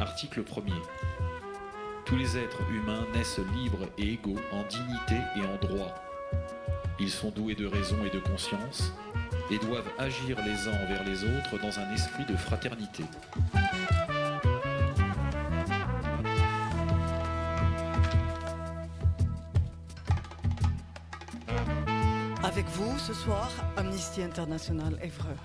Article 1er. Tous les êtres humains naissent libres et égaux en dignité et en droit. Ils sont doués de raison et de conscience et doivent agir les uns envers les autres dans un esprit de fraternité. Avec vous, ce soir, Amnesty International Évreux.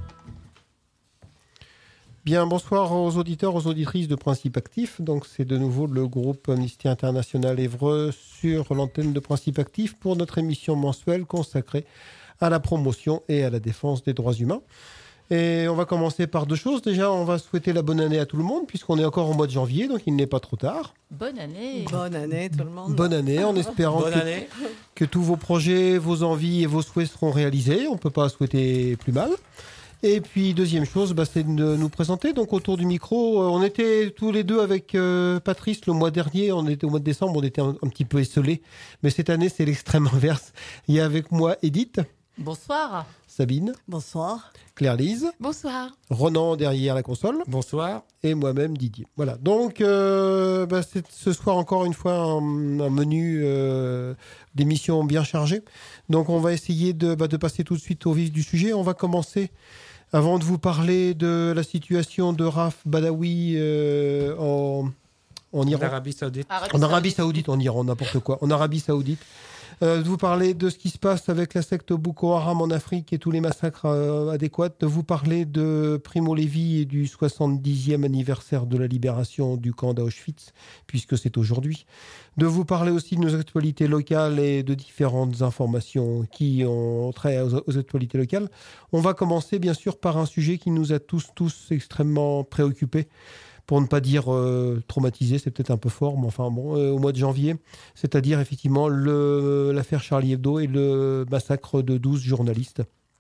Bien, bonsoir aux auditeurs, aux auditrices de Principe Actif. Donc, c'est de nouveau le groupe Amnesty International Évreux sur l'antenne de Principe Actif pour notre émission mensuelle consacrée à la promotion et à la défense des droits humains. Et on va commencer par deux choses. Déjà, on va souhaiter la bonne année à tout le monde, puisqu'on est encore au mois de janvier, donc il n'est pas trop tard. Bonne année. Bonne année tout le monde. Bonne année, en espérant que tous vos projets, vos envies et vos souhaits seront réalisés. On ne peut pas souhaiter plus mal. Et puis, deuxième chose, c'est de nous présenter. Donc, autour du micro, on était tous les deux avec Patrice le mois dernier. On était au mois de décembre, on était un petit peu esselés. Mais cette année, c'est l'extrême inverse. Il y a avec moi Edith. Bonsoir. Sabine. Bonsoir. Claire-Lise. Bonsoir. Ronan derrière la console. Bonsoir. Et moi-même Didier. Voilà. Donc, c'est ce soir encore une fois un menu d'émission bien chargé. Donc, on va essayer de passer tout de suite au vif du sujet. On va commencer, avant de vous parler de la situation de Raif Badawi en Iran. En Arabie Saoudite. En Arabie Saoudite, en Iran, n'importe quoi. En Arabie Saoudite. De vous parler de ce qui se passe avec la secte Boko Haram en Afrique et tous les massacres adéquats. De vous parler de Primo Levi et du 70e anniversaire de la libération du camp d'Auschwitz, puisque c'est aujourd'hui. De vous parler aussi de nos actualités locales et de différentes informations qui ont trait aux actualités locales. On va commencer bien sûr par un sujet qui nous a tous extrêmement préoccupés. Pour ne pas dire traumatisé, c'est peut-être un peu fort, mais enfin bon, au mois de janvier, c'est-à-dire effectivement l'affaire Charlie Hebdo et le massacre de 12 journalistes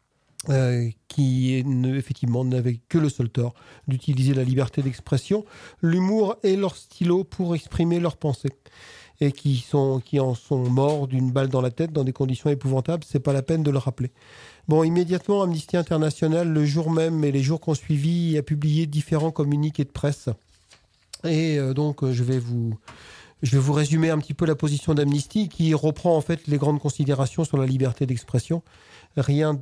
qui effectivement n'avaient que le seul tort d'utiliser la liberté d'expression, l'humour et leur stylo pour exprimer leurs pensées. Et qui en sont morts d'une balle dans la tête dans des conditions épouvantables, c'est pas la peine de le rappeler. Bon, immédiatement, Amnesty International, le jour même et les jours qu'on suivi, a publié différents communiqués de presse. Et donc, je vais vous résumer un petit peu la position d'Amnesty, qui reprend en fait les grandes considérations sur la liberté d'expression. On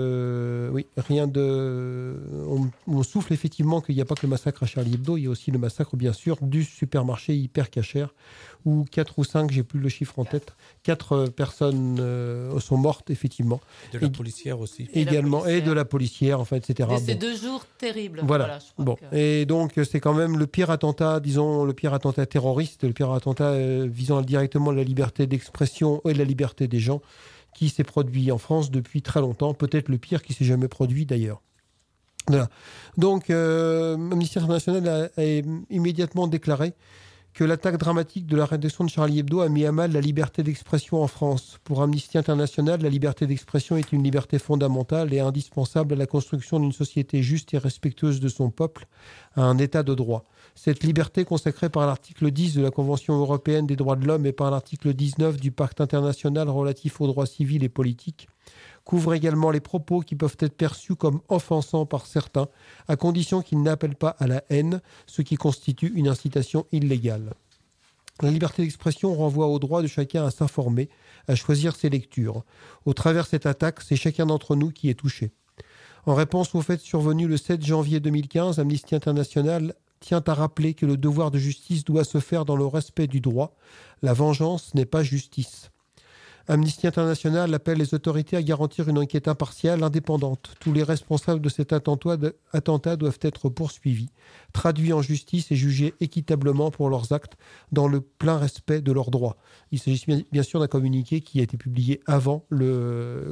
souffle effectivement qu'il n'y a pas que le massacre à Charlie Hebdo, il y a aussi le massacre, bien sûr, du supermarché hyper cachère, où 4 ou 5, j'ai plus le chiffre en tête, 4 personnes sont mortes, effectivement. De la policière aussi. Également, et de la policière, enfin, etc. Et ces 2 jours terribles. Voilà. Je crois que... Et donc, c'est quand même le pire attentat, le pire attentat terroriste, le pire attentat visant directement la liberté d'expression et la liberté des gens, qui s'est produit en France depuis très longtemps, peut-être le pire qui s'est jamais produit d'ailleurs. Voilà. Donc, Amnesty International a immédiatement déclaré que l'attaque dramatique de la rédaction de Charlie Hebdo a mis à mal la liberté d'expression en France. Pour Amnesty International, la liberté d'expression est une liberté fondamentale et indispensable à la construction d'une société juste et respectueuse de son peuple, à un état de droit. Cette liberté, consacrée par l'article 10 de la Convention européenne des droits de l'homme et par l'article 19 du Pacte international relatif aux droits civils et politiques, couvre également les propos qui peuvent être perçus comme offensants par certains, à condition qu'ils n'appellent pas à la haine, ce qui constitue une incitation illégale. La liberté d'expression renvoie au droit de chacun à s'informer, à choisir ses lectures. Au travers de cette attaque, c'est chacun d'entre nous qui est touché. En réponse aux faits survenus le 7 janvier 2015, Amnesty International tient à rappeler que le devoir de justice doit se faire dans le respect du droit. La vengeance n'est pas justice. Amnesty International appelle les autorités à garantir une enquête impartiale, indépendante. Tous les responsables de cet attentat doivent être poursuivis, traduits en justice et jugés équitablement pour leurs actes dans le plein respect de leurs droits. Il s'agit bien sûr d'un communiqué qui a été publié avant la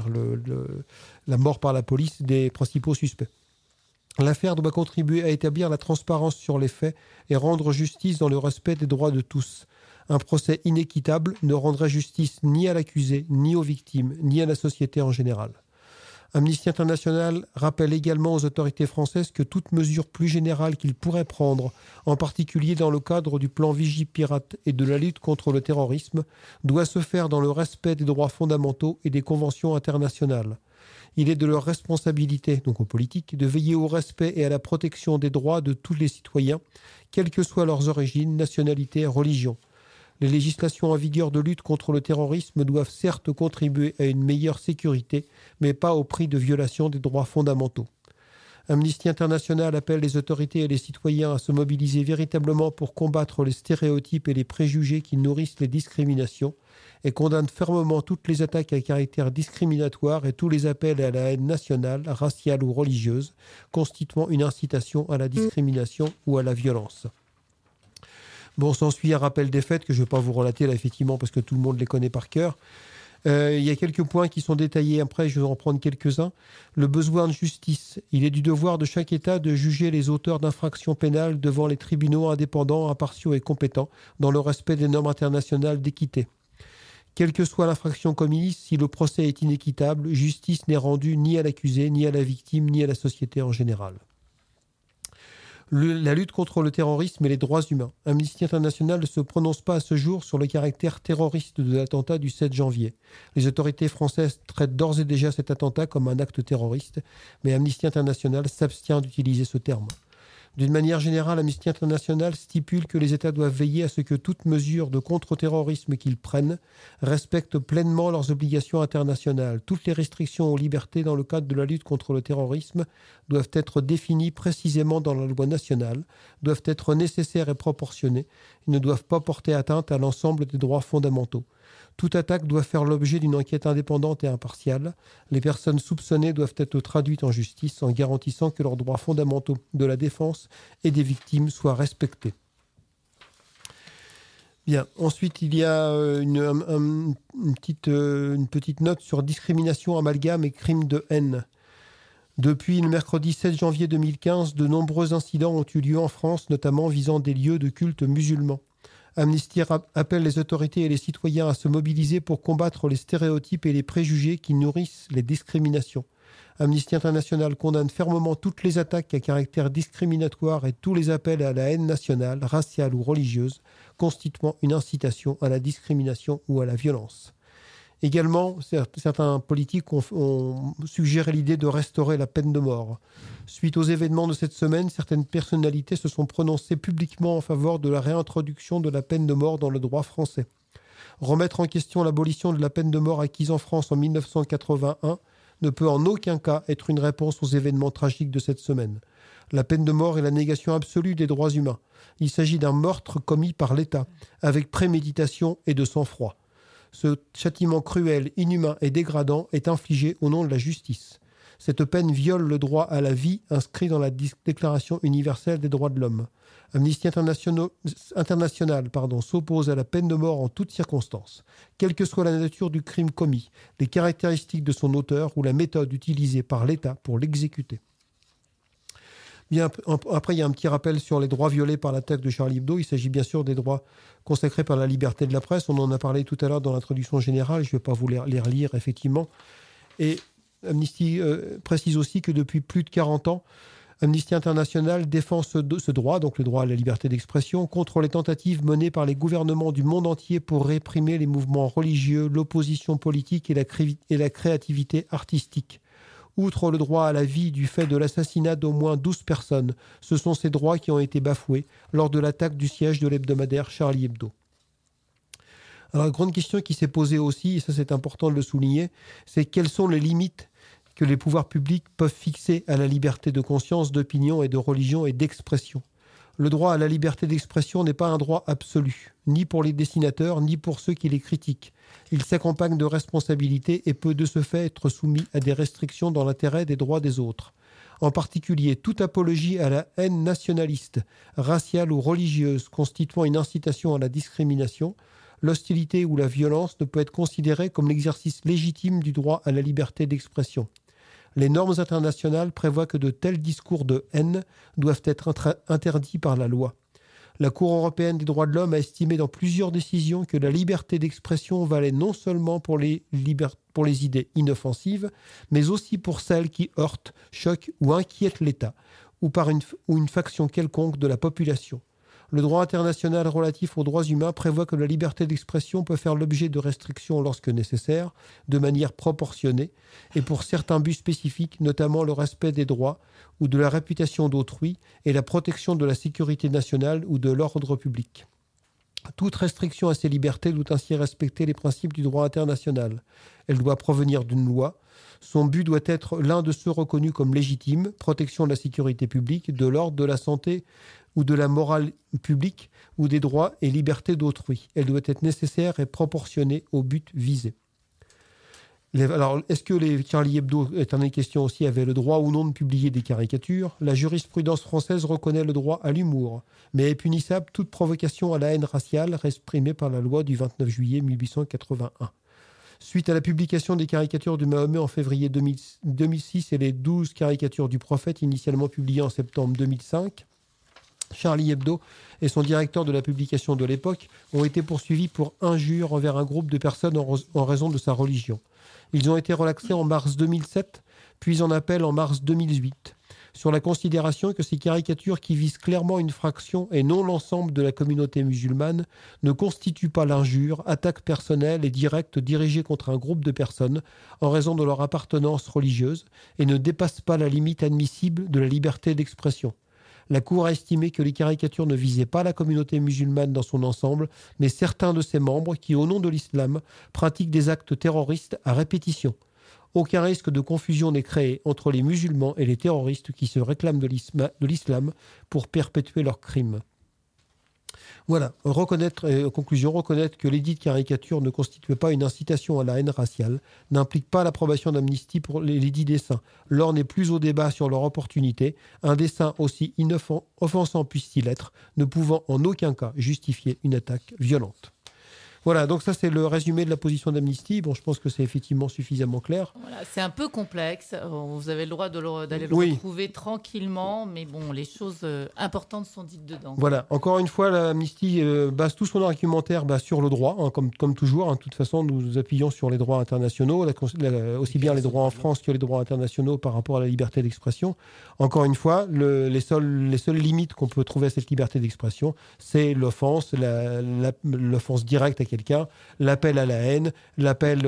mort par la police des principaux suspects. L'affaire doit contribuer à établir la transparence sur les faits et rendre justice dans le respect des droits de tous. Un procès inéquitable ne rendrait justice ni à l'accusé, ni aux victimes, ni à la société en général. Amnesty International rappelle également aux autorités françaises que toute mesure plus générale qu'ils pourraient prendre, en particulier dans le cadre du plan Vigipirate et de la lutte contre le terrorisme, doit se faire dans le respect des droits fondamentaux et des conventions internationales. Il est de leur responsabilité, donc aux politiques, de veiller au respect et à la protection des droits de tous les citoyens, quelles que soient leurs origines, nationalités, religions. Les législations en vigueur de lutte contre le terrorisme doivent certes contribuer à une meilleure sécurité, mais pas au prix de violations des droits fondamentaux. Amnesty International appelle les autorités et les citoyens à se mobiliser véritablement pour combattre les stéréotypes et les préjugés qui nourrissent les discriminations et condamne fermement toutes les attaques à caractère discriminatoire et tous les appels à la haine nationale, raciale ou religieuse, constituant une incitation à la discrimination ou à la violence. Bon, s'ensuit un rappel des faits que je ne vais pas vous relater là, effectivement, parce que tout le monde les connaît par cœur. Il y a quelques points qui sont détaillés. Après, je vais en prendre quelques-uns. Le besoin de justice. Il est du devoir de chaque État de juger les auteurs d'infractions pénales devant les tribunaux indépendants, impartiaux et compétents, dans le respect des normes internationales d'équité. Quelle que soit l'infraction commise, si le procès est inéquitable, justice n'est rendue ni à l'accusé, ni à la victime, ni à la société en général. La lutte contre le terrorisme et les droits humains. Amnesty International ne se prononce pas à ce jour sur le caractère terroriste de l'attentat du 7 janvier. Les autorités françaises traitent d'ores et déjà cet attentat comme un acte terroriste, mais Amnesty International s'abstient d'utiliser ce terme. D'une manière générale, Amnesty International stipule que les États doivent veiller à ce que toute mesure de contre-terrorisme qu'ils prennent respecte pleinement leurs obligations internationales. Toutes les restrictions aux libertés dans le cadre de la lutte contre le terrorisme doivent être définies précisément dans la loi nationale, doivent être nécessaires et proportionnées, et ne doivent pas porter atteinte à l'ensemble des droits fondamentaux. Toute attaque doit faire l'objet d'une enquête indépendante et impartiale. Les personnes soupçonnées doivent être traduites en justice en garantissant que leurs droits fondamentaux de la défense et des victimes soient respectés. Bien. Ensuite, il y a une petite note sur discrimination, amalgame et crimes de haine. Depuis le mercredi 7 janvier 2015, de nombreux incidents ont eu lieu en France, notamment visant des lieux de culte musulmans. Amnesty appelle les autorités et les citoyens à se mobiliser pour combattre les stéréotypes et les préjugés qui nourrissent les discriminations. Amnesty International condamne fermement toutes les attaques à caractère discriminatoire et tous les appels à la haine nationale, raciale ou religieuse, constituant une incitation à la discrimination ou à la violence. Également, certains politiques ont suggéré l'idée de restaurer la peine de mort. Suite aux événements de cette semaine, certaines personnalités se sont prononcées publiquement en faveur de la réintroduction de la peine de mort dans le droit français. Remettre en question l'abolition de la peine de mort acquise en France en 1981 ne peut en aucun cas être une réponse aux événements tragiques de cette semaine. La peine de mort est la négation absolue des droits humains. Il s'agit d'un meurtre commis par l'État, avec préméditation et de sang-froid. Ce châtiment cruel, inhumain et dégradant est infligé au nom de la justice. Cette peine viole le droit à la vie inscrit dans la Déclaration universelle des droits de l'homme. Amnesty International s'oppose à la peine de mort en toutes circonstances, quelle que soit la nature du crime commis, les caractéristiques de son auteur ou la méthode utilisée par l'État pour l'exécuter. Bien, après, il y a un petit rappel sur les droits violés par l'attaque de Charlie Hebdo. Il s'agit bien sûr des droits consacrés par la liberté de la presse. On en a parlé tout à l'heure dans l'introduction générale. Je ne vais pas vous les relire, effectivement. Et Amnesty précise aussi que depuis plus de 40 ans, Amnesty International défend ce droit, donc le droit à la liberté d'expression, contre les tentatives menées par les gouvernements du monde entier pour réprimer les mouvements religieux, l'opposition politique et la créativité artistique. Outre le droit à la vie du fait de l'assassinat d'au moins 12 personnes, ce sont ces droits qui ont été bafoués lors de l'attaque du siège de l'hebdomadaire Charlie Hebdo. Alors, la grande question qui s'est posée aussi, et ça c'est important de le souligner, c'est quelles sont les limites que les pouvoirs publics peuvent fixer à la liberté de conscience, d'opinion et de religion et d'expression. Le droit à la liberté d'expression n'est pas un droit absolu, ni pour les dessinateurs, ni pour ceux qui les critiquent. Il s'accompagne de responsabilités et peut de ce fait être soumis à des restrictions dans l'intérêt des droits des autres. En particulier, toute apologie à la haine nationaliste, raciale ou religieuse constituant une incitation à la discrimination, l'hostilité ou la violence ne peut être considérée comme l'exercice légitime du droit à la liberté d'expression. Les normes internationales prévoient que de tels discours de haine doivent être interdits par la loi. La Cour européenne des droits de l'homme a estimé dans plusieurs décisions que la liberté d'expression valait non seulement pour les idées inoffensives, mais aussi pour celles qui heurtent, choquent ou inquiètent l'État, ou une faction quelconque de la population. Le droit international relatif aux droits humains prévoit que la liberté d'expression peut faire l'objet de restrictions lorsque nécessaire, de manière proportionnée, et pour certains buts spécifiques, notamment le respect des droits ou de la réputation d'autrui et la protection de la sécurité nationale ou de l'ordre public. Toute restriction à ces libertés doit ainsi respecter les principes du droit international. Elle doit provenir d'une loi. Son but doit être l'un de ceux reconnus comme légitimes, protection de la sécurité publique, de l'ordre, de la santé ou de la morale publique ou des droits et libertés d'autrui. Elle doit être nécessaire et proportionnée au but visé. Alors, est-ce que les Charlie Hebdo, étant une question aussi, avaient le droit ou non de publier des caricatures ? La jurisprudence française reconnaît le droit à l'humour, mais est punissable toute provocation à la haine raciale réprimée par la loi du 29 juillet 1881. Suite à la publication des caricatures de Mahomet en février 2006 et les 12 caricatures du prophète initialement publiées en septembre 2005, Charlie Hebdo et son directeur de la publication de l'époque ont été poursuivis pour injure envers un groupe de personnes en raison de sa religion. Ils ont été relaxés en mars 2007, puis en appel en mars 2008, sur la considération que ces caricatures qui visent clairement une fraction et non l'ensemble de la communauté musulmane ne constituent pas l'injure, attaque personnelle et directe dirigée contre un groupe de personnes en raison de leur appartenance religieuse et ne dépassent pas la limite admissible de la liberté d'expression. La Cour a estimé que les caricatures ne visaient pas la communauté musulmane dans son ensemble, mais certains de ses membres qui, au nom de l'islam, pratiquent des actes terroristes à répétition. Aucun risque de confusion n'est créé entre les musulmans et les terroristes qui se réclament de l'islam pour perpétuer leurs crimes. Voilà, reconnaître que l'édit de caricature ne constitue pas une incitation à la haine raciale, n'implique pas l'approbation d'Amnesty pour l'édit dessins. L'or n'est plus au débat sur leur opportunité. Un dessin aussi offensant puisse-t-il être, ne pouvant en aucun cas justifier une attaque violente. Voilà, donc ça c'est le résumé de la position d'Amnesty. Bon, je pense que c'est effectivement suffisamment clair. Voilà, c'est un peu complexe. Vous avez le droit d'aller le retrouver tranquillement, mais bon, les choses importantes sont dites dedans. Voilà, encore une fois, l'Amnesty base tout son argumentaire sur le droit, hein, comme toujours. Hein. De toute façon, nous nous appuyons sur les droits internationaux, aussi bien les droits en France que les droits internationaux par rapport à la liberté d'expression. Encore une fois, les seules limites qu'on peut trouver à cette liberté d'expression, c'est l'offense, l'offense directe à quelqu'un, l'appel à la haine, l'appel,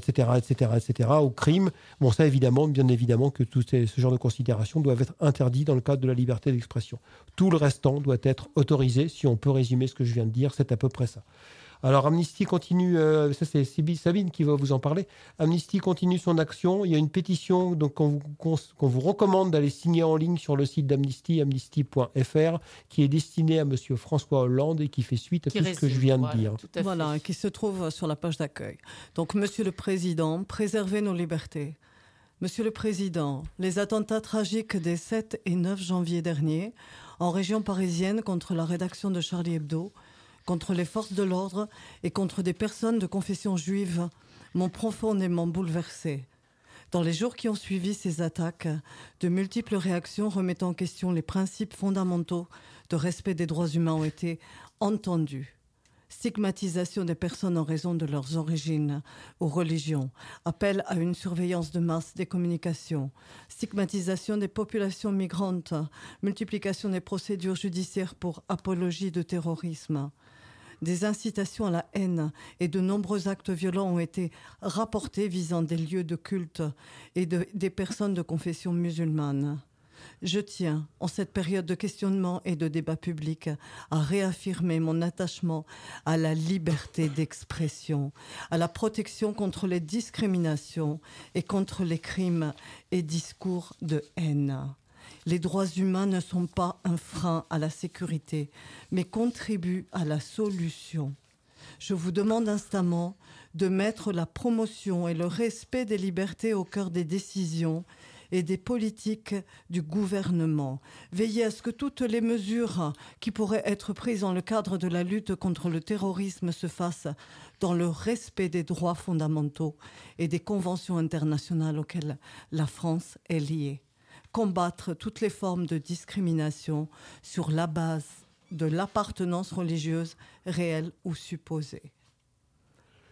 etc., au crime. Bon, ça, bien évidemment, que tout ce genre de considérations doivent être interdits dans le cadre de la liberté d'expression. Tout le restant doit être autorisé. Si on peut résumer ce que je viens de dire, c'est à peu près ça. Alors, Amnesty continue, ça c'est Sabine qui va vous en parler. Amnesty continue son action. Il y a une pétition donc, qu'on vous recommande d'aller signer en ligne sur le site d'Amnesty, amnesty.fr, qui est destinée à Monsieur François Hollande et qui fait suite à tout ce que je viens de dire. Voilà, qui se trouve sur la page d'accueil. Donc, Monsieur le Président, préservez nos libertés. Monsieur le Président, les attentats tragiques des 7 et 9 janvier dernier en région parisienne contre la rédaction de Charlie Hebdo, contre les forces de l'ordre et contre des personnes de confession juive m'ont profondément bouleversée. Dans les jours qui ont suivi ces attaques, de multiples réactions remettant en question les principes fondamentaux de respect des droits humains ont été entendues. Stigmatisation des personnes en raison de leurs origines ou religions, appel à une surveillance de masse des communications, stigmatisation des populations migrantes, multiplication des procédures judiciaires pour apologie de terrorisme. Des incitations à la haine et de nombreux actes violents ont été rapportés visant des lieux de culte et des personnes de confession musulmane. Je tiens, en cette période de questionnement et de débat public, à réaffirmer mon attachement à la liberté d'expression, à la protection contre les discriminations et contre les crimes et discours de haine. Les droits humains ne sont pas un frein à la sécurité, mais contribuent à la solution. Je vous demande instamment de mettre la promotion et le respect des libertés au cœur des décisions et des politiques du gouvernement. Veillez à ce que toutes les mesures qui pourraient être prises dans le cadre de la lutte contre le terrorisme se fassent dans le respect des droits fondamentaux et des conventions internationales auxquelles la France est liée. Combattre toutes les formes de discrimination sur la base de l'appartenance religieuse réelle ou supposée.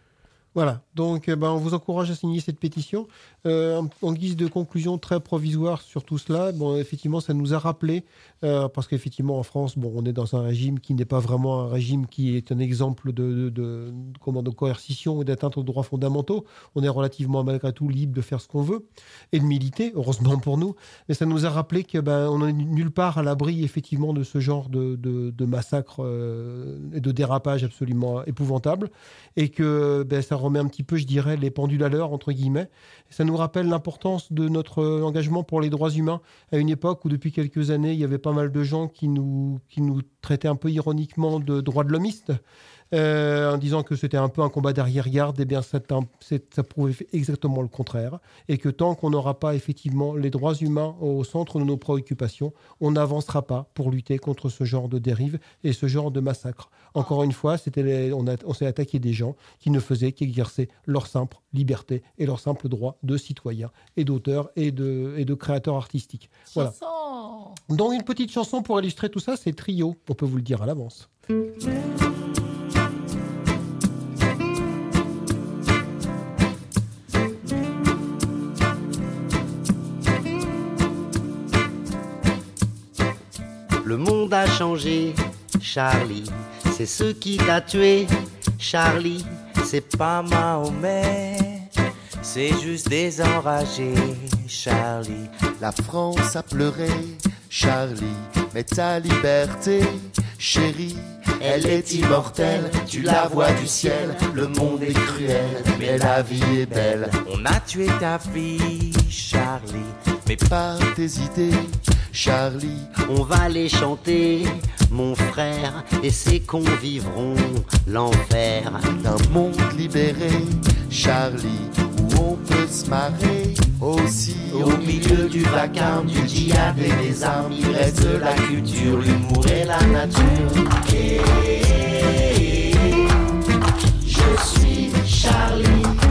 Voilà, donc on vous encourage à signer cette pétition. En guise de conclusion très provisoire sur tout cela, effectivement, ça nous a rappelé, parce qu'effectivement, en France, on est dans un régime qui n'est pas vraiment un régime qui est un exemple de coercition et d'atteinte aux droits fondamentaux. On est relativement, malgré tout, libre de faire ce qu'on veut et de militer, heureusement pour nous. Mais ça nous a rappelé qu'on n'est nulle part à l'abri, effectivement, de ce genre de massacre et de dérapage absolument épouvantable. Et que ça remet un petit peu, je dirais, les pendules à l'heure, entre guillemets. Et ça nous rappelle l'importance de notre engagement pour les droits humains à une époque où, depuis quelques années, il y avait pas mal de gens qui nous traitaient un peu ironiquement de droits de l'homiste, en disant que c'était un peu un combat d'arrière-garde. Eh bien, ça prouve exactement le contraire. Et que tant qu'on n'aura pas effectivement les droits humains au centre de nos préoccupations, on n'avancera pas pour lutter contre ce genre de dérive et ce genre de massacre. Encore une fois, on s'est attaqué des gens qui ne faisaient qu'exercer leur simple liberté et leur simple droit de citoyen et d'auteur et de créateur artistique. Voilà. Donc une petite chanson pour illustrer tout ça, c'est Trio, on peut vous le dire à l'avance. Le monde a changé, Charlie, c'est ce qui t'a tué, Charlie, c'est pas Mahomet, c'est juste des enragés, Charlie. La France a pleuré, Charlie, mais ta liberté, chérie, elle est immortelle, tu la vois du ciel, le monde est cruel, mais la vie est belle. On a tué ta fille, Charlie, mais pas tes idées, Charlie. On va les chanter, mon frère, et c'est qu'on vivront l'enfer d'un monde libéré, Charlie, où on peut se marrer aussi. Au milieu du vacarme, du djihad et des armes, il reste la culture, l'humour et la nature. Et je suis Charlie.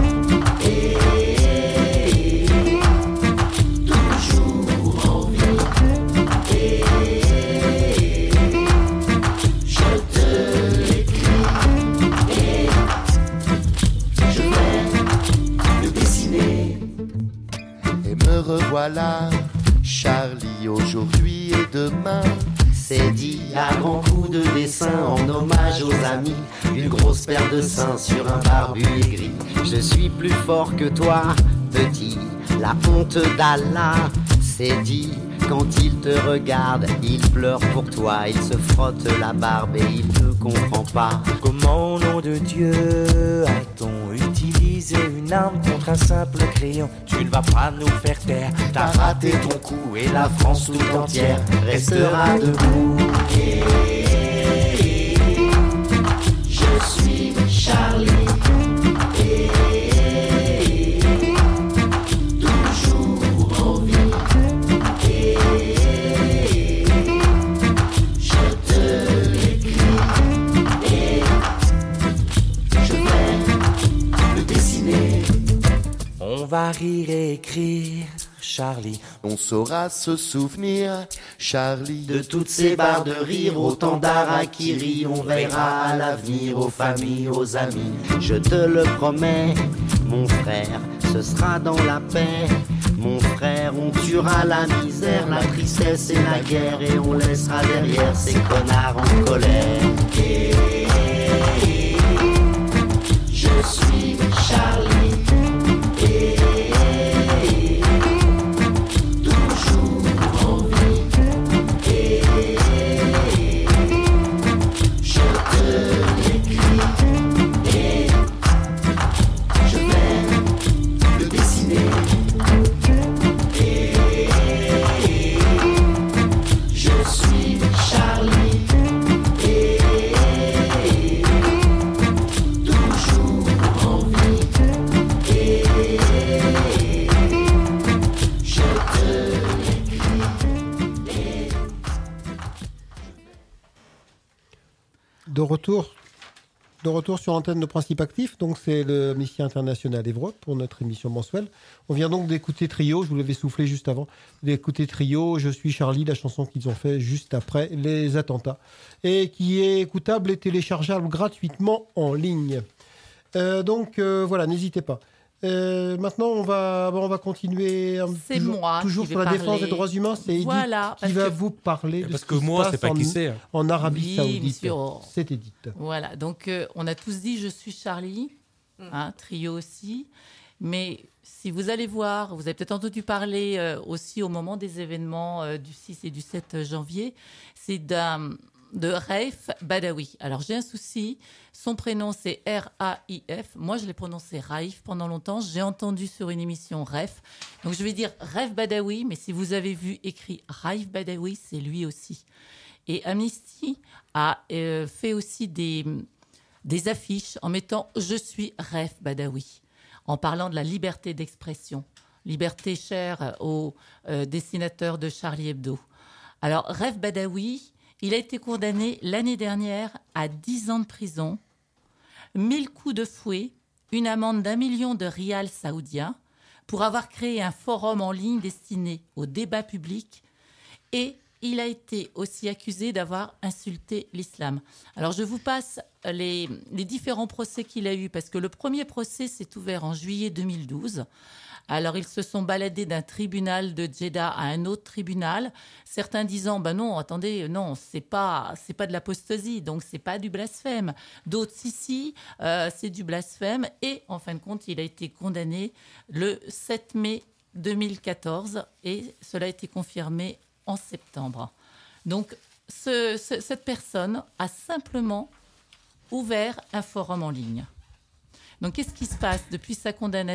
Revoilà, Charlie, aujourd'hui et demain. C'est dit à grands coups de dessin en hommage aux amis. Une grosse paire de seins sur un barbu aigri. Je suis plus fort que toi, petit. La honte d'Allah, c'est dit. Quand il te regarde, il pleure pour toi. Il se frotte la barbe et il ne comprend pas. Comment, au nom de Dieu, a-t-on utilisé une arme contre un simple crayon? Tu ne vas pas nous faire taire. T'as raté ton coup et la France tout entière restera debout. Et je suis Charlie. On va rire et écrire, Charlie. On saura se souvenir, Charlie, de toutes ces barres de rire, autant d'harakiri. On verra à l'avenir aux familles, aux amis. Je te le promets, mon frère, ce sera dans la paix. Mon frère, on tuera la misère, la tristesse et la guerre, et on laissera derrière ces connards en colère. Et je suis Charlie. De retour sur l'antenne de Principe Actif, donc c'est le Amnesty International Évreux pour notre émission mensuelle. On vient donc d'écouter Trio, je vous l'avais soufflé juste avant, d'écouter Trio, Je suis Charlie, la chanson qu'ils ont fait juste après les attentats, et qui est écoutable et téléchargeable gratuitement en ligne. Voilà, n'hésitez pas. Maintenant, on va continuer. Toujours sur la défense des droits humains. C'est Edith qui va vous parler de parce que moi, c'est pas qui c'est. En Arabie Saoudite. Monsieur. C'est Edith. Voilà. Donc, on a tous dit je suis Charlie, trio aussi. Mais si vous allez voir, vous avez peut-être entendu parler aussi au moment des événements du 6 et du 7 janvier, c'est de Raif Badawi. Alors, j'ai un souci. Son prénom, c'est R-A-I-F. Moi, je l'ai prononcé Raif pendant longtemps. J'ai entendu sur une émission Raif. Donc, je vais dire Raif Badawi, mais si vous avez vu écrit Raif Badawi, c'est lui aussi. Et Amnesty a fait aussi des affiches en mettant « Je suis Raif Badawi », en parlant de la liberté d'expression, liberté chère aux dessinateurs de Charlie Hebdo. Alors, Raif Badawi, il a été condamné l'année dernière à 10 ans de prison, 1000 coups de fouet, une amende d'1 million de rials saoudiens pour avoir créé un forum en ligne destiné au débat public, et il a été aussi accusé d'avoir insulté l'islam. Alors je vous passe les différents procès qu'il a eus, parce que le premier procès s'est ouvert en juillet 2012. Alors, ils se sont baladés d'un tribunal de Jeddah à un autre tribunal, certains disant « non, attendez, non, c'est pas de l'apostasie, donc c'est pas du blasphème ». D'autres, si, c'est du blasphème. Et en fin de compte, il a été condamné le 7 mai 2014 et cela a été confirmé en septembre. Donc, cette personne a simplement ouvert un forum en ligne. Donc, qu'est-ce qui se passe depuis sa condamnation ?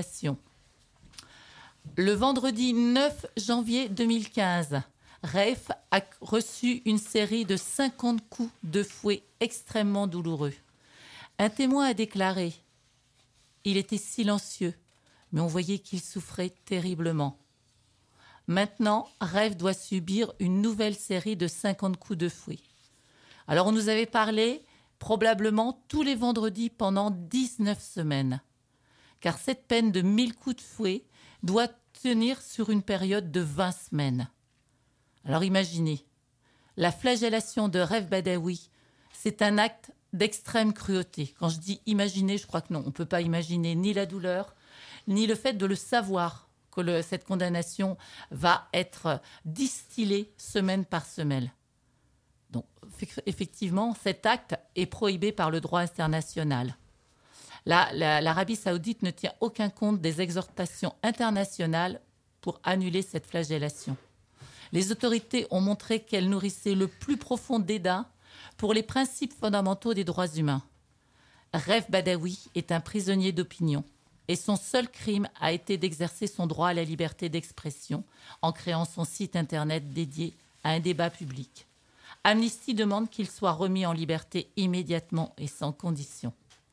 Le vendredi 9 janvier 2015, Raif a reçu une série de 50 coups de fouet extrêmement douloureux. Un témoin a déclaré « Il était silencieux, mais on voyait qu'il souffrait terriblement. » Maintenant, Raif doit subir une nouvelle série de 50 coups de fouet. Alors, on nous avait parlé probablement tous les vendredis pendant 19 semaines. Car cette peine de 1000 coups de fouet doit tenir sur une période de 20 semaines. Alors imaginez, la flagellation de Raif Badawi, c'est un acte d'extrême cruauté. Quand je dis imaginer, je crois que non, on ne peut pas imaginer ni la douleur, ni le fait de le savoir que cette condamnation va être distillée semaine par semaine. Donc effectivement, cet acte est prohibé par le droit international. L'Arabie saoudite ne tient aucun compte des exhortations internationales pour annuler cette flagellation. Les autorités ont montré qu'elles nourrissaient le plus profond dédain pour les principes fondamentaux des droits humains. Raif Badawi est un prisonnier d'opinion et son seul crime a été d'exercer son droit à la liberté d'expression en créant son site internet dédié à un débat public. Amnesty demande qu'il soit remis en liberté immédiatement et sans condition.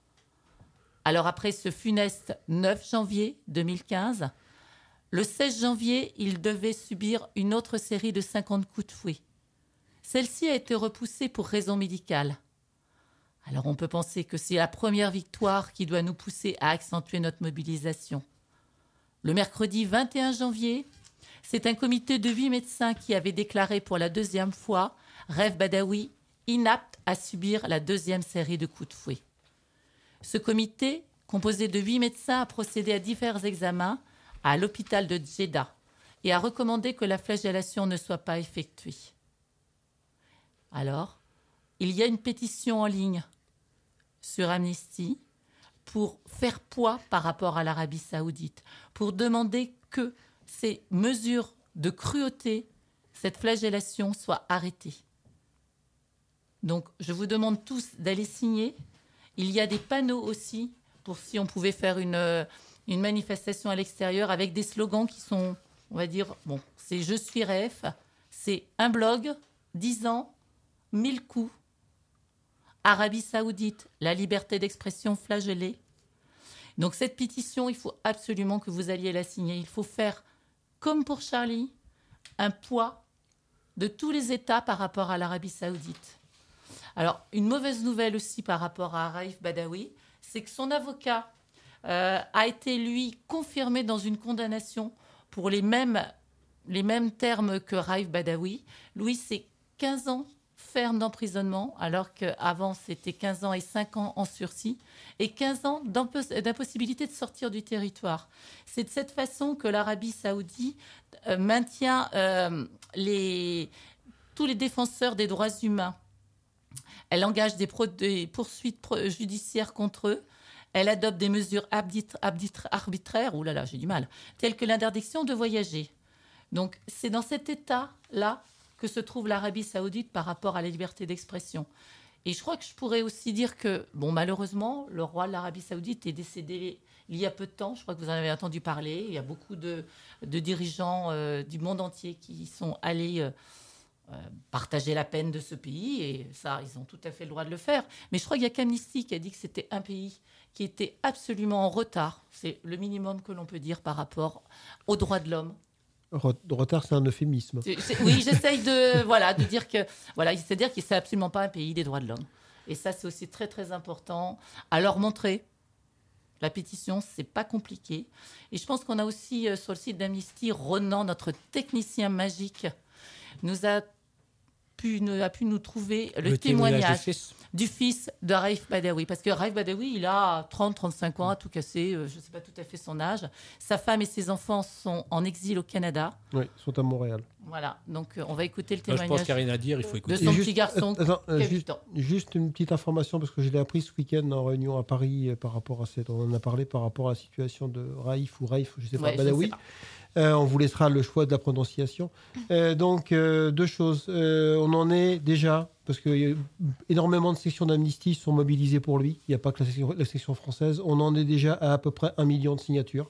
Alors après ce funeste 9 janvier 2015, le 16 janvier, il devait subir une autre série de 50 coups de fouet. Celle-ci a été repoussée pour raison médicale. Alors on peut penser que c'est la première victoire qui doit nous pousser à accentuer notre mobilisation. Le mercredi 21 janvier, c'est un comité de 8 médecins qui avait déclaré pour la deuxième fois Raif Badawi inapte à subir la deuxième série de coups de fouet. Ce comité, composé de 8 médecins, a procédé à divers examens à l'hôpital de Jeddah et a recommandé que la flagellation ne soit pas effectuée. Alors, il y a une pétition en ligne sur Amnesty pour faire poids par rapport à l'Arabie saoudite, pour demander que ces mesures de cruauté, cette flagellation soit arrêtée. Donc, je vous demande tous d'aller signer. Il y a des panneaux aussi pour si on pouvait faire une manifestation à l'extérieur avec des slogans qui sont, on va dire, bon, c'est « Je suis Raif », c'est un blog, 10 ans, 1000 coups, Arabie Saoudite, la liberté d'expression flagellée. Donc cette pétition, il faut absolument que vous alliez la signer. Il faut faire, comme pour Charlie, un poids de tous les États par rapport à l'Arabie Saoudite. Alors, une mauvaise nouvelle aussi par rapport à Raif Badawi, c'est que son avocat a été, lui, confirmé dans une condamnation pour les mêmes termes que Raif Badawi. Lui, c'est 15 ans ferme d'emprisonnement, alors qu'avant, c'était 15 ans et 5 ans en sursis, et 15 ans d'impossibilité de sortir du territoire. C'est de cette façon que l'Arabie saoudite maintient tous les défenseurs des droits humains. Elle engage des poursuites judiciaires contre eux. Elle adopte des mesures arbitraires, j'ai du mal, telles que l'interdiction de voyager. Donc, c'est dans cet état-là que se trouve l'Arabie saoudite par rapport à la liberté d'expression. Et je crois que je pourrais aussi dire que, malheureusement, le roi de l'Arabie saoudite est décédé il y a peu de temps. Je crois que vous en avez entendu parler. Il y a beaucoup de dirigeants du monde entier qui sont allés partager la peine de ce pays. Et ça, ils ont tout à fait le droit de le faire. Mais je crois qu'il y a qu'Amnesty qui a dit que c'était un pays qui était absolument en retard. C'est le minimum que l'on peut dire par rapport aux droits de l'homme. Retard, c'est un euphémisme. Oui, j'essaye de dire que c'est-à-dire que c'est absolument pas un pays des droits de l'homme. Et ça, c'est aussi très très important à leur montrer. La pétition, c'est pas compliqué. Et je pense qu'on a aussi sur le site d'Amnesty, Ronan, notre technicien magique, a pu nous trouver le témoignage du fils de Raif Badawi. Parce que Raif Badawi, il a 30-35 ans, à tout casser, je ne sais pas tout à fait son âge. Sa femme et ses enfants sont en exil au Canada. Oui, ils sont à Montréal. Voilà, donc on va écouter le témoignage. Je pense qu'il n'y a rien à dire, il faut écouter. De son petit garçon qui a 8 ans. Juste une petite information, parce que je l'ai appris ce week-end en réunion à Paris par rapport à on en a parlé par rapport à la situation de Raif, je ne sais pas, Badawi. On vous laissera le choix de la prononciation. Donc, deux choses. On en est déjà, parce que énormément de sections d'Amnesty sont mobilisées pour lui. Il n'y a pas que la section française. On en est déjà à peu près 1 million de signatures.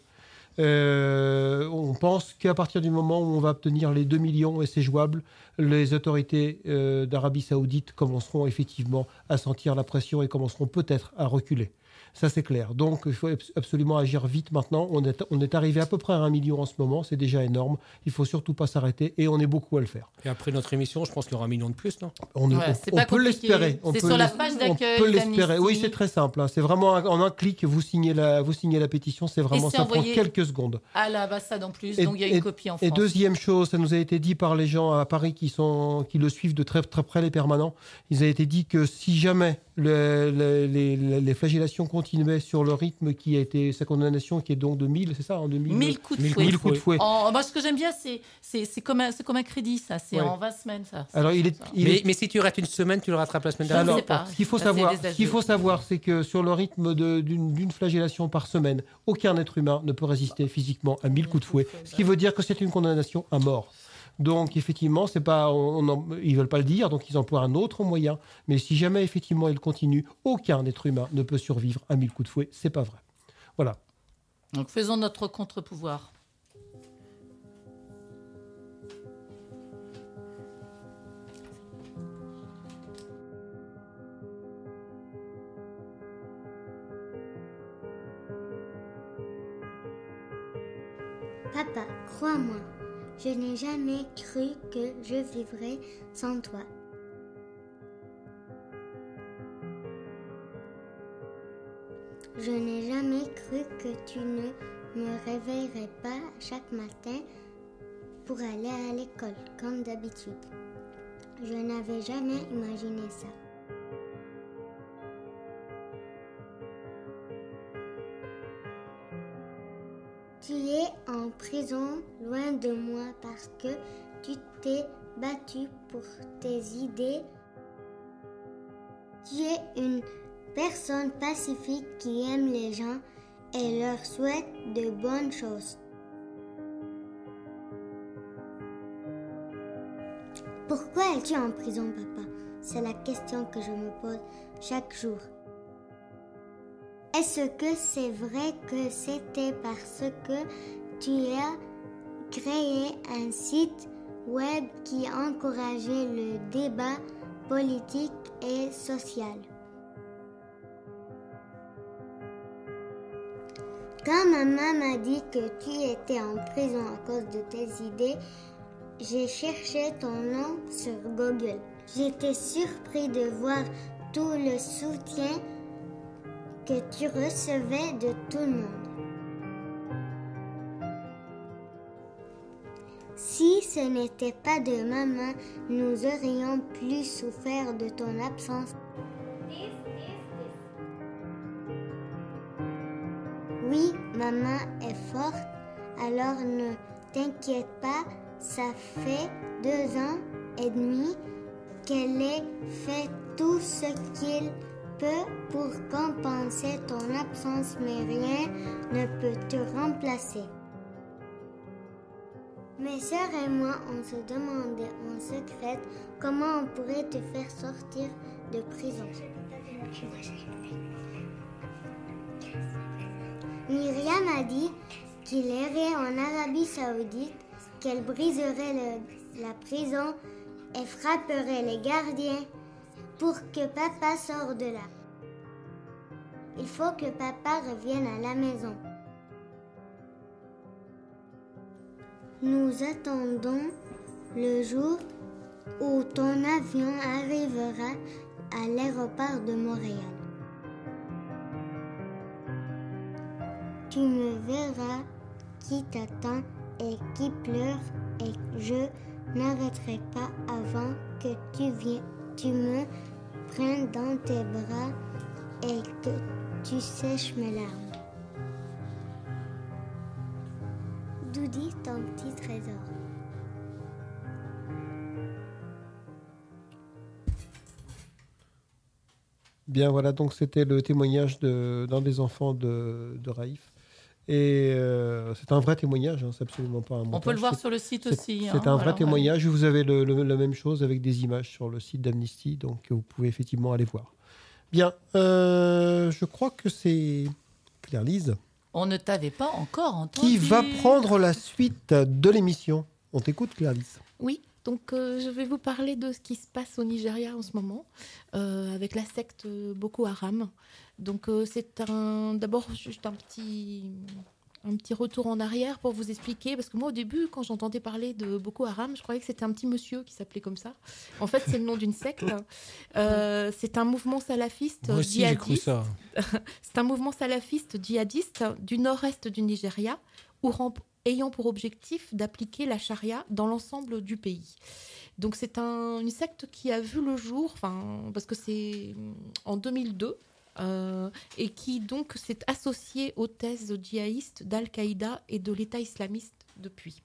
On pense qu'à partir du moment où on va obtenir les 2 millions, et c'est jouable, les autorités d'Arabie Saoudite commenceront effectivement à sentir la pression et commenceront peut-être à reculer. Ça, c'est clair. Donc, il faut absolument agir vite maintenant. On est arrivé à peu près à 1 million en ce moment. C'est déjà énorme. Il ne faut surtout pas s'arrêter et on est beaucoup à le faire. Et après notre émission, je pense qu'il y aura 1 million de plus, non ? On peut l'espérer. C'est sur la page d'accueil. On peut l'espérer. Oui, c'est très simple. C'est vraiment en un clic, vous signez la pétition. C'est vraiment ça prend quelques secondes. À l'ambassade en plus, donc il y a une copie en France. Et deuxième chose, ça nous a été dit par les gens à Paris qui le suivent de très, très près, les permanents. Il a été dit que si jamais les flagellations continuaient sur le rythme qui a été sa condamnation, qui est donc de 1000, c'est ça, en 2000 1000 coups de fouet. 1000 coups de fouet. Moi, ce que j'aime bien, c'est comme un crédit, ça. C'est en 20 semaines, ça. Alors, mais si tu restes une semaine, tu le rattrapes la semaine dernière. Alors, ce qu'il faut savoir, c'est que sur le rythme d'une flagellation par semaine, aucun être humain ne peut résister physiquement à 1000 coups de fouet. Ce qui veut dire que c'est une condamnation à mort. Donc, effectivement, c'est pas, ils ne veulent pas le dire, donc ils emploient un autre moyen. Mais si jamais, effectivement, ils continuent, aucun être humain ne peut survivre à 1000 coups de fouet. C'est pas vrai. Voilà. Donc, faisons notre contre-pouvoir. Papa, crois-moi. Je n'ai jamais cru que je vivrais sans toi. Je n'ai jamais cru que tu ne me réveillerais pas chaque matin pour aller à l'école, comme d'habitude. Je n'avais jamais imaginé ça. Tu es en prison loin de moi parce que tu t'es battu pour tes idées. Tu es une personne pacifique qui aime les gens et leur souhaite de bonnes choses. Pourquoi es-tu en prison, papa? C'est la question que je me pose chaque jour. Est-ce que c'est vrai que c'était parce que tu as créé un site web qui encourageait le débat politique et social? Quand maman m'a dit que tu étais en prison à cause de tes idées, j'ai cherché ton nom sur Google. J'étais surpris de voir tout le soutien que tu recevais de tout le monde. Si ce n'était pas de maman, nous aurions plus souffert de ton absence. Oui, maman est forte, alors ne t'inquiète pas, ça fait 2 ans et demi qu'elle ait fait tout ce qu'il peut pour compenser ton absence, mais rien ne peut te remplacer. Mes sœurs et moi, on se demandait en secret comment on pourrait te faire sortir de prison. Myriam a dit qu'il irait en Arabie Saoudite, qu'elle briserait la prison et frapperait les gardiens pour que papa sorte de là. Il faut que papa revienne à la maison. Nous attendons le jour où ton avion arrivera à l'aéroport de Montréal. Tu me verras qui t'attend et qui pleure et je n'arrêterai pas avant que tu me prennes dans tes bras et que tu sèches mes larmes. Doudi, ton petit trésor. Bien, voilà, donc c'était le témoignage d'un des enfants de Raif. Et c'est un vrai témoignage, hein, c'est absolument pas un montage. On peut le voir sur le site aussi. C'est un vrai témoignage. Vous avez la même chose avec des images sur le site d'Amnesty, donc vous pouvez effectivement aller voir. Bien, je crois que c'est Claire-Lise. On ne t'avait pas encore entendu. Qui va prendre la suite de l'émission. On t'écoute, Claire-Lise. Oui, donc je vais vous parler de ce qui se passe au Nigeria en ce moment, avec la secte Boko Haram. Donc c'est d'abord juste un petit retour en arrière pour vous expliquer, parce que moi au début quand j'entendais parler de Boko Haram, je croyais que c'était un petit monsieur qui s'appelait comme ça. En fait c'est le nom d'une secte. C'est un mouvement salafiste moi aussi, djihadiste. j'ai cru ça. C'est un mouvement salafiste djihadiste du nord-est du Nigeria, ayant pour objectif d'appliquer la charia dans l'ensemble du pays. Donc c'est une secte qui a vu le jour, parce que c'est en 2002, et qui donc s'est associée aux thèses djihadistes d'Al-Qaïda et de l'État islamiste depuis.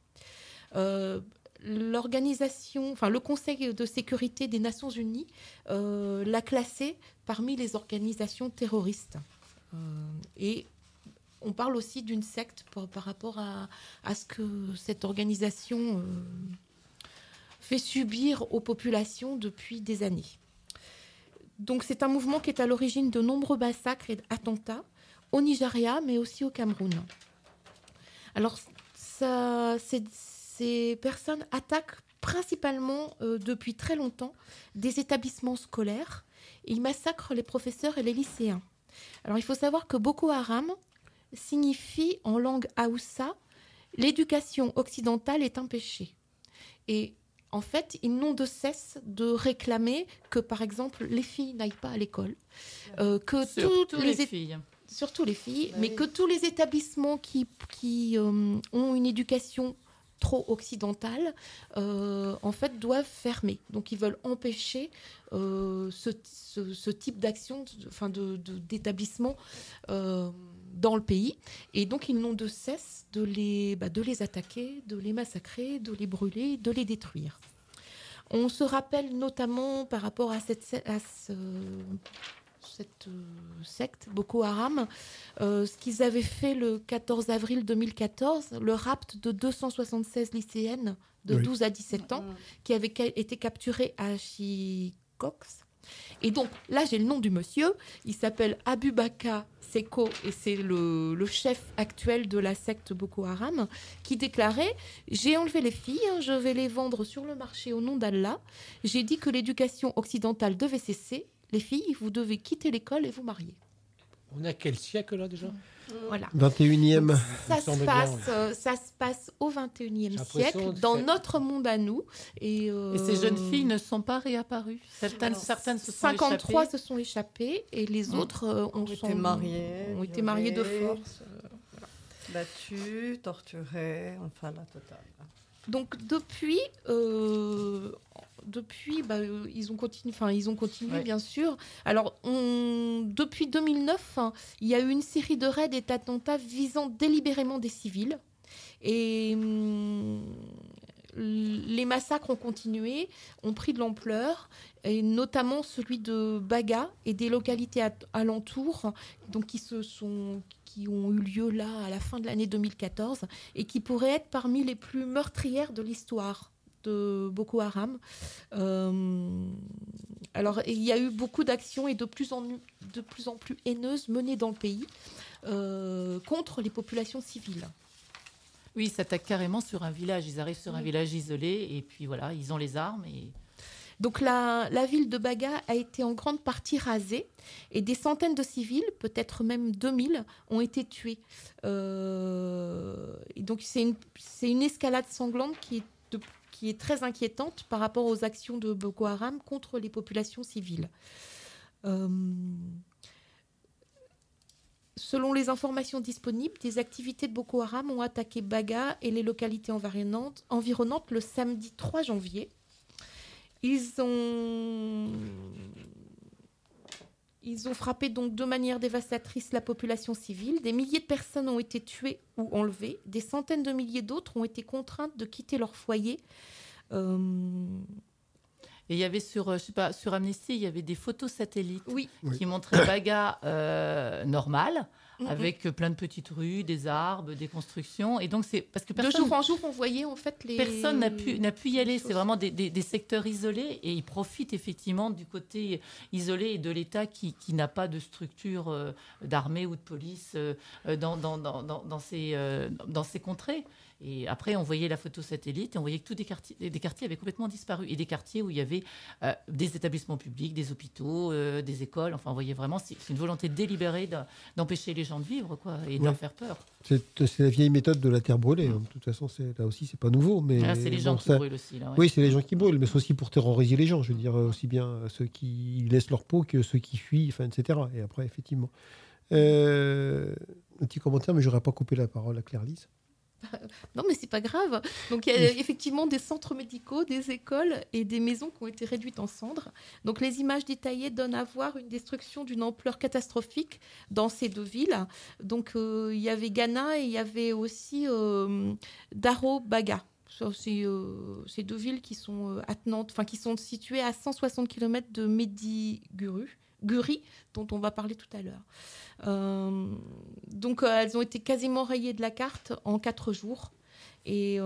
Le Conseil de sécurité des Nations Unies l'a classée parmi les organisations terroristes. Et on parle aussi d'une secte par rapport à ce que cette organisation fait subir aux populations depuis des années. Donc c'est un mouvement qui est à l'origine de nombreux massacres et attentats au Nigeria, mais aussi au Cameroun. Alors ces personnes attaquent principalement depuis très longtemps des établissements scolaires. Ils massacrent les professeurs et les lycéens. Alors il faut savoir que Boko Haram signifie en langue Haoussa « l'éducation occidentale est un péché ». Et en fait, ils n'ont de cesse de réclamer que, par exemple, les filles n'aillent pas à l'école, que surtout les filles. Surtout les filles, mais que tous les établissements qui ont une éducation trop occidentale, en fait, doivent fermer. Donc, ils veulent empêcher ce type d'action, d'établissement dans le pays. Et donc, ils n'ont de cesse de les attaquer, de les massacrer, de les brûler, de les détruire. On se rappelle notamment par rapport à cette secte, Boko Haram, ce qu'ils avaient fait le 14 avril 2014, le rapt de 276 lycéennes de 12 à 17 ans qui avaient été capturées à Chikox. Et donc, là, j'ai le nom du monsieur. Il s'appelle Abubakar Seko et c'est le chef actuel de la secte Boko Haram qui déclarait « J'ai enlevé les filles, je vais les vendre sur le marché au nom d'Allah. J'ai dit que l'éducation occidentale devait cesser. Les filles, vous devez quitter l'école et vous marier. » On a quel siècle là déjà ? Voilà. 21e. Donc, ça se passe au 21e siècle, dans notre monde à nous. Et ces jeunes filles ne sont pas réapparues. Certaines se sont 53 échappées. se sont échappées et les autres ont été mariées de force. Battues, torturées, enfin la totale. Donc depuis, ils ont continué, bien sûr. Alors, depuis 2009, il y a eu une série de raids et d'attentats visant délibérément des civils. Et les massacres ont continué, ont pris de l'ampleur, et notamment celui de Baga et des localités alentours, donc qui ont eu lieu là à la fin de l'année 2014 et qui pourraient être parmi les plus meurtrières de l'histoire de Boko Haram. Alors, il y a eu beaucoup d'actions et de plus en plus haineuses menées dans le pays contre les populations civiles. Oui, ils s'attaquent carrément sur un village. Ils arrivent sur un village isolé et puis voilà, ils ont les armes. Donc la ville de Baga a été en grande partie rasée et des centaines de civils, peut-être même 2000, ont été tués. Et donc c'est une escalade sanglante qui est très inquiétante par rapport aux actions de Boko Haram contre les populations civiles. Selon les informations disponibles, des activités de Boko Haram ont attaqué Baga et les localités environnantes le samedi 3 janvier. Ils ont frappé donc de manière dévastatrice la population civile. Des milliers de personnes ont été tuées ou enlevées. Des centaines de milliers d'autres ont été contraintes de quitter leur foyer. Et il y avait sur Amnesty, il y avait des photos satellites qui montraient Baga normale, avec plein de petites rues, des arbres, des constructions. Et donc c'est parce que de jour en jour, on voyait en fait personne n'a pu y aller. C'est vraiment des secteurs isolés et ils profitent effectivement du côté isolé et de l'État qui n'a pas de structure d'armée ou de police dans ces contrées. Et après, on voyait la photo satellite et on voyait que tous des quartiers avaient complètement disparu. Et des quartiers où il y avait des établissements publics, des hôpitaux, des écoles. Enfin, on voyait vraiment, c'est une volonté délibérée d'empêcher les gens de vivre, quoi, et de leur faire peur. C'est la vieille méthode de la terre brûlée. De toute façon, là aussi, c'est pas nouveau. Mais c'est les gens qui brûlent aussi. Là, ouais. Oui, c'est les gens qui brûlent, mais c'est aussi pour terroriser les gens. Je veux dire, aussi bien ceux qui laissent leur peau que ceux qui fuient, enfin, etc. Et après, effectivement. Un petit commentaire, mais je n'aurais pas coupé la parole à Claire-Lise. Non, mais c'est pas grave. Donc, il y a effectivement des centres médicaux, des écoles et des maisons qui ont été réduites en cendres. Donc, les images détaillées donnent à voir une destruction d'une ampleur catastrophique dans ces deux villes. Donc, il y avait Ghana et il y avait aussi Daro Baga. Ces deux villes qui sont attenantes, enfin qui sont situées à 160 km de Guri, dont on va parler tout à l'heure. Donc, elles ont été quasiment rayées de la carte en 4 jours. Et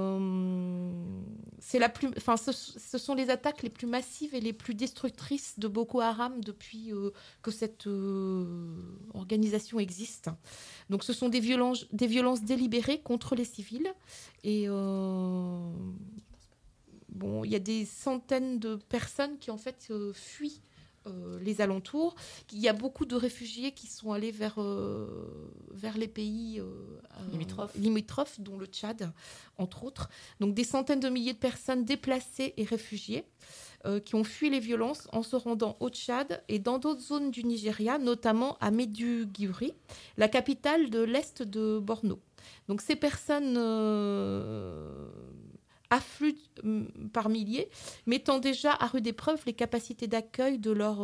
ce sont les attaques les plus massives et les plus destructrices de Boko Haram depuis que cette organisation existe. Donc, ce sont des violences délibérées contre les civils. Et il y a des centaines de personnes qui, en fait, fuient les alentours. Il y a beaucoup de réfugiés qui sont allés vers les pays limitrophes, dont le Tchad, entre autres. Donc des centaines de milliers de personnes déplacées et réfugiées qui ont fui les violences en se rendant au Tchad et dans d'autres zones du Nigeria, notamment à Maiduguri, la capitale de l'Est de Borno. Donc ces personnes affluent par milliers, mettant déjà à rude épreuve les capacités d'accueil de leurs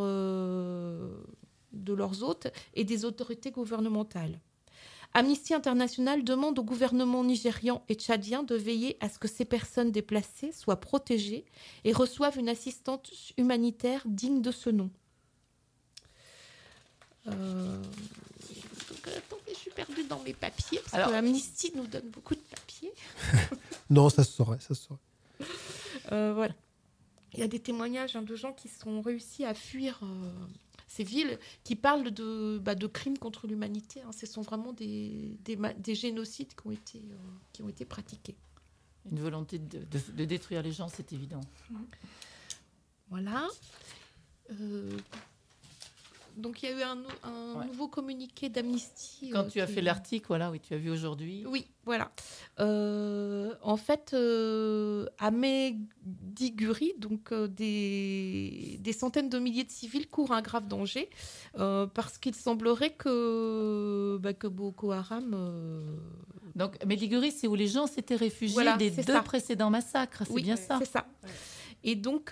hôtes et des autorités gouvernementales. Amnesty International demande au gouvernement nigérian et tchadien de veiller à ce que ces personnes déplacées soient protégées et reçoivent une assistance humanitaire digne de ce nom. Attendez, je suis perdue dans mes papiers, parce que Amnesty nous donne beaucoup de papiers. Non, ça se saurait. Voilà. Il y a des témoignages de gens qui sont réussis à fuir ces villes, qui parlent de crimes contre l'humanité. Ce sont vraiment des génocides qui ont été pratiqués. Une volonté de détruire les gens, c'est évident. Voilà. Donc, il y a eu un nouveau communiqué d'Amnesty. Quand tu as fait l'article, tu as vu aujourd'hui. Oui, voilà. En fait, à Maiduguri, donc des centaines de milliers de civils courent un grave danger parce qu'il semblerait que Boko Haram Donc, Medjugorje, c'est où les gens s'étaient réfugiés des 2 précédents massacres, c'est bien ça. C'est ça. Et donc,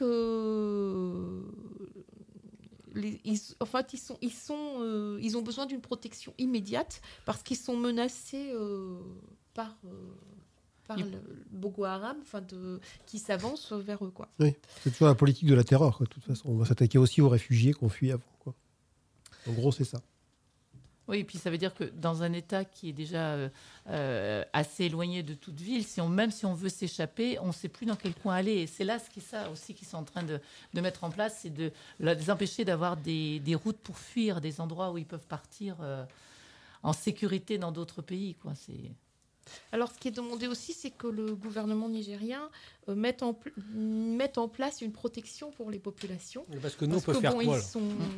ils ont besoin d'une protection immédiate parce qu'ils sont menacés par le Boko Haram, qui s'avance vers eux, quoi. Oui, c'est toujours la politique de la terreur, quoi, de toute façon. On va s'attaquer aussi aux réfugiés qu'on fuit avant, quoi. En gros, c'est ça. Oui, et puis ça veut dire que dans un État qui est déjà assez éloigné de toute ville, même si on veut s'échapper, on ne sait plus dans quel coin aller. Et c'est là ça aussi qu'ils sont en train de mettre en place, c'est de les empêcher d'avoir des routes pour fuir, des endroits où ils peuvent partir en sécurité dans d'autres pays, quoi. Alors, ce qui est demandé aussi, c'est que le gouvernement nigérien mette en place une protection pour les populations. Parce que nous, on peut faire quoi Comment ?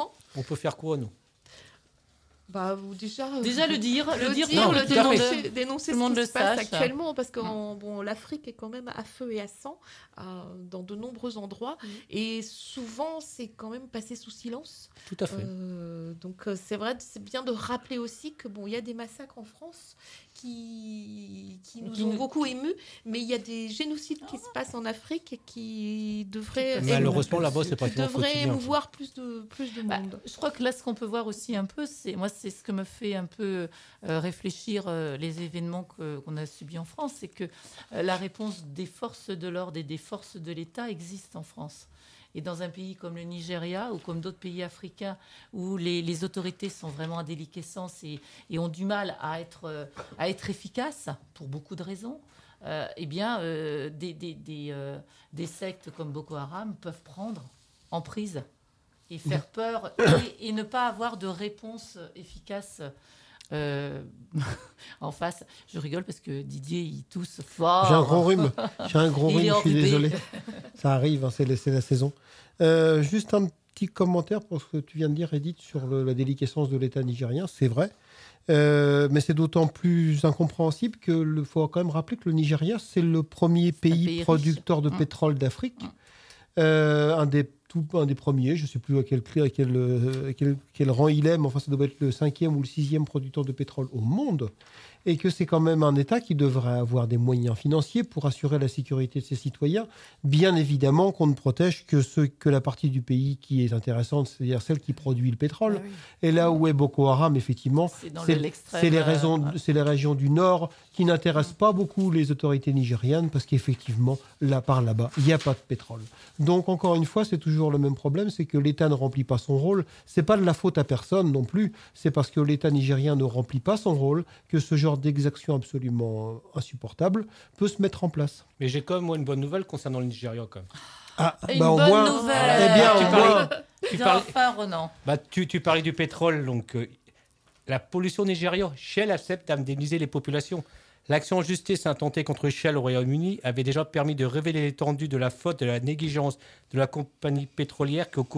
On peut faire quoi, nous ? Déjà le dire, dénoncer ce qui se passe actuellement, parce que l'Afrique est quand même à feu et à sang dans de nombreux endroits, et souvent c'est quand même passé sous silence. Tout à fait. Donc c'est vrai, c'est bien de rappeler aussi que il y a des massacres en France qui nous ont beaucoup émus, mais il y a des génocides qui se passent en Afrique et qui devraient malheureusement là-bas c'est pas émouvoir plus de monde. Je crois que là ce qu'on peut voir aussi un peu, c'est ce que me fait un peu réfléchir les événements qu'on a subis en France, c'est que la réponse des forces de l'ordre et des forces de l'État existe en France. Et dans un pays comme le Nigeria ou comme d'autres pays africains où les autorités sont vraiment en déliquescence et ont du mal à être efficaces pour beaucoup de raisons, des sectes comme Boko Haram peuvent prendre en prise et faire peur et ne pas avoir de réponse efficace en face. Je rigole parce que Didier, il tousse fort. J'ai un gros rhume, je suis désolé. Ça arrive, c'est la saison. Juste un petit commentaire pour ce que tu viens de dire, Edith, sur la déliquescence de l'État nigérien. C'est vrai, mais c'est d'autant plus incompréhensible qu'il faut quand même rappeler que le Nigeria, c'est le premier pays producteur de pétrole d'Afrique. Un des premiers, je ne sais plus à quel rang il est, mais enfin ça doit être le 5e ou le 6e producteur de pétrole au monde, et que c'est quand même un État qui devrait avoir des moyens financiers pour assurer la sécurité de ses citoyens. Bien évidemment qu'on ne protège que la partie du pays qui est intéressante, c'est-à-dire celle qui produit le pétrole. Oui. Et là où est Boko Haram, effectivement, c'est les régions du nord qui n'intéressent pas beaucoup les autorités nigérianes, parce qu'effectivement, par là-bas, il n'y a pas de pétrole. Donc, encore une fois, c'est toujours le même problème, c'est que l'État ne remplit pas son rôle. Ce n'est pas de la faute à personne non plus, c'est parce que l'État nigérien ne remplit pas son rôle que ce genre d'exaction absolument insupportable peut se mettre en place. Mais j'ai quand même une bonne nouvelle concernant le Nigeria, quand même. Une bonne nouvelle. Tu parlais du pétrole, donc la pollution au Nigeria. Shell accepte d'indemniser les populations. L'action en justice intentée contre Shell au Royaume-Uni avait déjà permis de révéler l'étendue de la faute, de la négligence de la compagnie pétrolière qui, au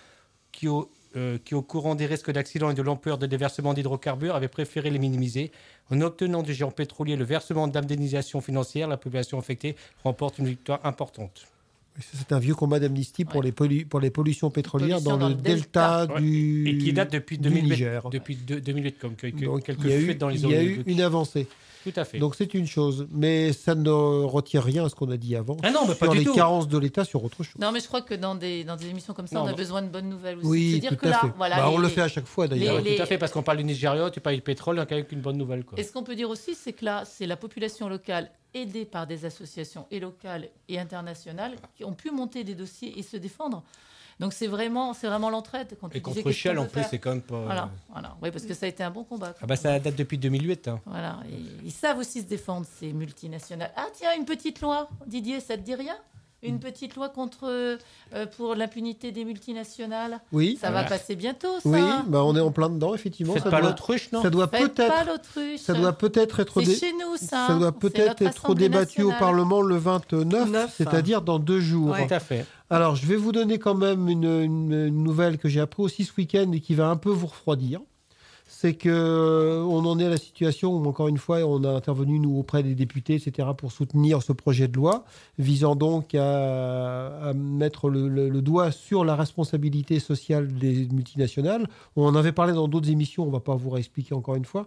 courant des risques d'accident et de l'ampleur de déversement d'hydrocarbures, avait préféré les minimiser. En obtenant du géant pétrolier le versement d'indemnisation financière, la population affectée remporte une victoire importante. C'est un vieux combat d'amnistie pour les pollutions pétrolières dans le delta du et qui date depuis 2008, Niger. Depuis 2008, comme quelques fuites dans les zones. Il y a eu une avancée. Tout à fait. Donc c'est une chose, mais ça ne retire rien à ce qu'on a dit avant sur les carences de l'État sur autre chose. Non, mais je crois que dans des émissions comme ça, on a besoin de bonnes nouvelles aussi. Oui, c'est-à-dire tout à fait. On le fait à chaque fois d'ailleurs. Tout à fait, parce qu'on parle du Nigeria, tu parles du pétrole, donc avec une bonne nouvelle. Et ce qu'on peut dire aussi, c'est que là, c'est la population locale aidée par des associations et locales et internationales qui ont pu monter des dossiers et se défendre. Donc c'est vraiment l'entraide. Quand et contre Shell, en plus, c'est quand même pas... Voilà. Oui, parce que ça a été un bon combat. Ça date depuis 2008. Hein. Voilà. Et ils savent aussi se défendre, ces multinationales. Ah tiens, une petite loi. Didier, ça te dit rien ? Une petite loi pour l'impunité des multinationales. Oui. Ça va passer bientôt, ça. Oui, on est en plein dedans, effectivement. Faites pas l'autruche, non ? Ça doit peut-être être... C'est chez nous, ça. Ça doit peut-être être débattu au Parlement le 29, c'est-à-dire dans 2 jours. Ouais. Tout à fait. Alors, je vais vous donner quand même une nouvelle que j'ai appris aussi ce week-end et qui va un peu vous refroidir. C'est qu'on en est à la situation où, encore une fois, on a intervenu, nous, auprès des députés, etc., pour soutenir ce projet de loi, visant donc à mettre le doigt sur la responsabilité sociale des multinationales. On en avait parlé dans d'autres émissions, on ne va pas vous réexpliquer encore une fois.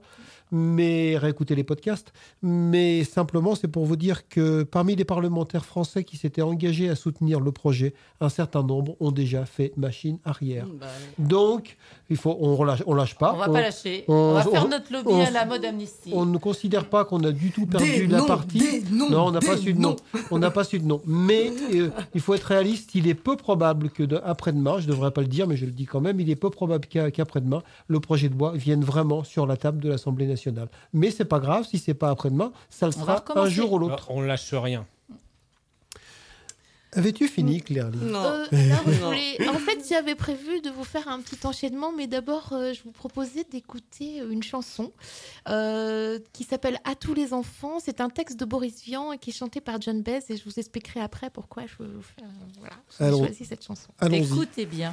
mais réécouter les podcasts. Mais simplement, c'est pour vous dire que parmi les parlementaires français qui s'étaient engagés à soutenir le projet, un certain nombre ont déjà fait machine arrière. Donc, on lâche pas. On va pas lâcher. On va faire notre lobby à la mode Amnesty. On ne considère pas qu'on a du tout perdu la partie. Non, on n'a pas su de nom. On n'a pas su de nom. Mais il faut être réaliste. Il est peu probable que après-demain, je ne devrais pas le dire, mais je le dis quand même, il est peu probable qu'après-demain, le projet de loi vienne vraiment sur la table de l'Assemblée nationale. Mais c'est pas grave, si c'est pas après-demain, ça le sera un jour ou l'autre. On lâche rien. Avais-tu fini, Claire Lee? Non. En fait, j'avais prévu de vous faire un petit enchaînement, mais d'abord, je vous proposais d'écouter une chanson qui s'appelle « À tous les enfants ». C'est un texte de Boris Vian qui est chanté par John Baez, et je vous expliquerai après pourquoi je vous fais, j'ai choisi cette chanson. Écoutez bien.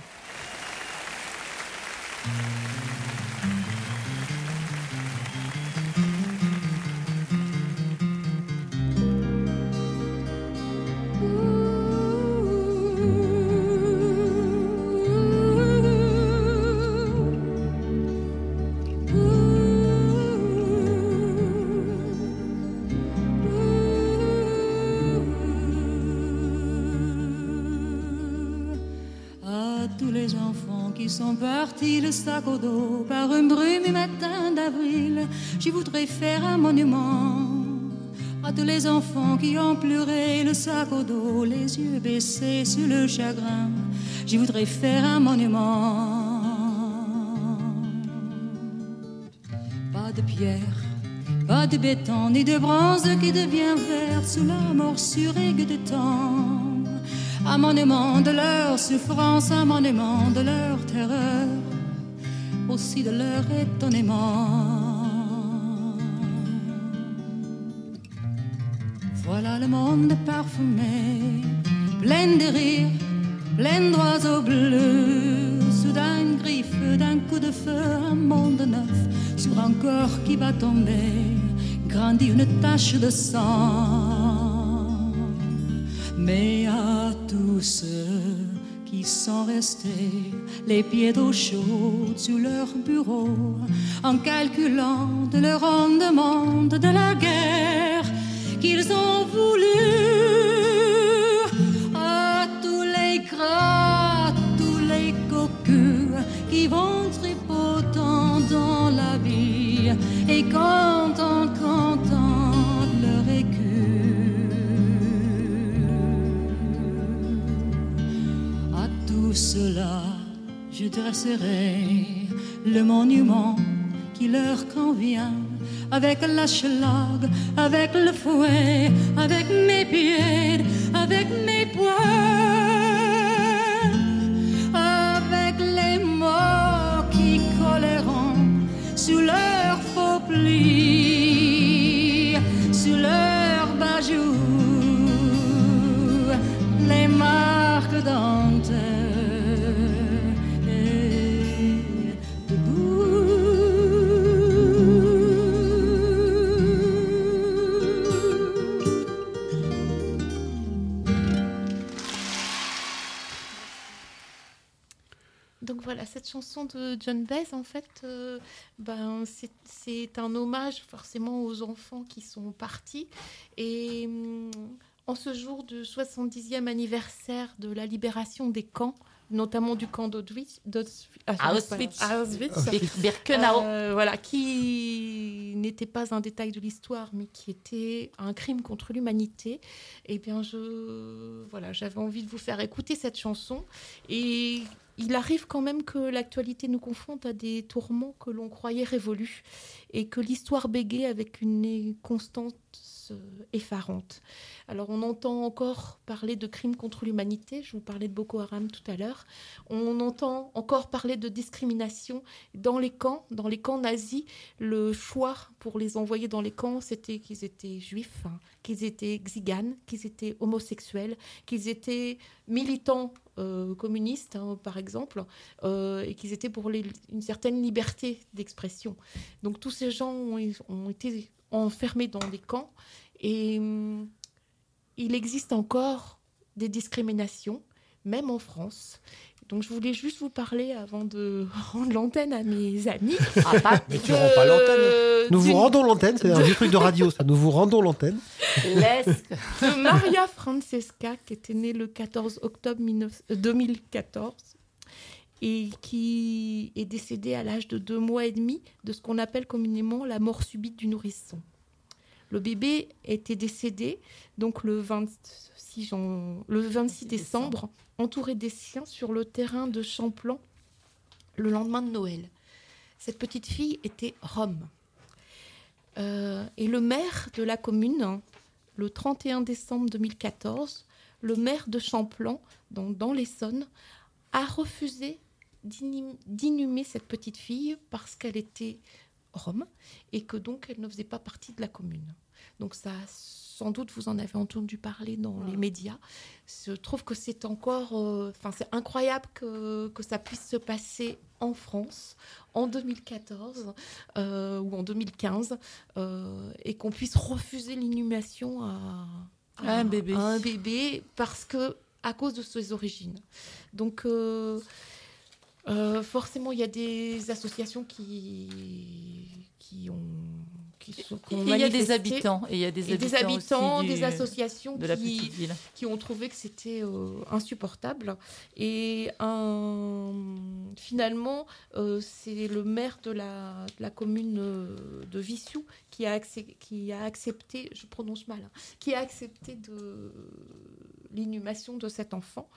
Qui sont partis le sac au dos par un brume matin d'avril. Je voudrais faire un monument à tous les enfants qui ont pleuré le sac au dos, les yeux baissés sur le chagrin. Je voudrais faire un monument. Pas de pierre, pas de béton, ni de bronze qui devient vert sous la morsure aiguë de temps. Un monument de leur souffrance, un monument de leur terreur, aussi de leur étonnement. Voilà le monde parfumé, plein de rires, plein d'oiseaux bleus. Soudain une griffe d'un coup de feu, un monde neuf sur un corps qui va tomber, grandit une tache de sang. Mais à tous ceux qui sont restés les pieds d'eau chaude sur leur bureau, en calculant de leur rendement de la guerre qu'ils ont voulu, à tous les gras, tous les cocus qui vont tripotant dans la vie et content leur écu. Cela, je dresserai le monument qui leur convient, avec la schlag, avec le fouet, avec mes pieds, avec mes poings, avec les mots qui colleront sur leurs faux plis, sur leurs bajoux, les marques dentelles. Donc voilà, cette chanson de John Baez, en fait, c'est un hommage forcément aux enfants qui sont partis. Et en ce jour du 70e anniversaire de la libération des camps, notamment du camp d'Auschwitz, Birkenau, voilà, qui n'était pas un détail de l'histoire, mais qui était un crime contre l'humanité. Eh bien, j'avais envie de vous faire écouter cette chanson. Et il arrive quand même que l'actualité nous confronte à des tourments que l'on croyait révolus et que l'histoire bégaye avec une constance effarante. Alors, on entend encore parler de crimes contre l'humanité. Je vous parlais de Boko Haram tout à l'heure. On entend encore parler de discrimination dans les camps nazis. Le choix pour les envoyer dans les camps, c'était qu'ils étaient juifs, qu'ils étaient tziganes, qu'ils étaient homosexuels, qu'ils étaient militants communistes, par exemple, et qu'ils étaient pour une certaine liberté d'expression. Donc, tous ces gens ont été enfermés dans des camps et il existe encore des discriminations, même en France. Donc je voulais juste vous parler avant de rendre l'antenne à mes amis. Mais tu rends pas l'antenne. Nous vous rendons l'antenne, c'est un vieux truc de radio, ça. Nous vous rendons l'antenne. De Maria Francesca, qui était née le 14 octobre 2014 et qui est décédée à l'âge de 2 mois et demi de ce qu'on appelle communément la mort subite du nourrisson. Le bébé était décédé donc le 26 décembre, entouré des siens sur le terrain de Champlan le lendemain de Noël. Cette petite fille était rom. Et le maire de la commune, le 31 décembre 2014, le maire de Champlan, dans l'Essonne, a refusé d'inhumer cette petite fille parce qu'elle était rom et que donc elle ne faisait pas partie de la commune. Donc ça, sans doute, vous en avez entendu parler dans les médias. Je trouve que c'est encore... c'est incroyable que ça puisse se passer en France, en 2014 ou en 2015, et qu'on puisse refuser l'inhumation à un bébé à cause de ses origines. Donc... forcément, il y a des associations qui ont il y a des habitants des associations qui ont trouvé que c'était insupportable. Et finalement, c'est le maire de la commune de Vissiou qui a accepté, je prononce mal, qui a accepté l'inhumation de cet enfant.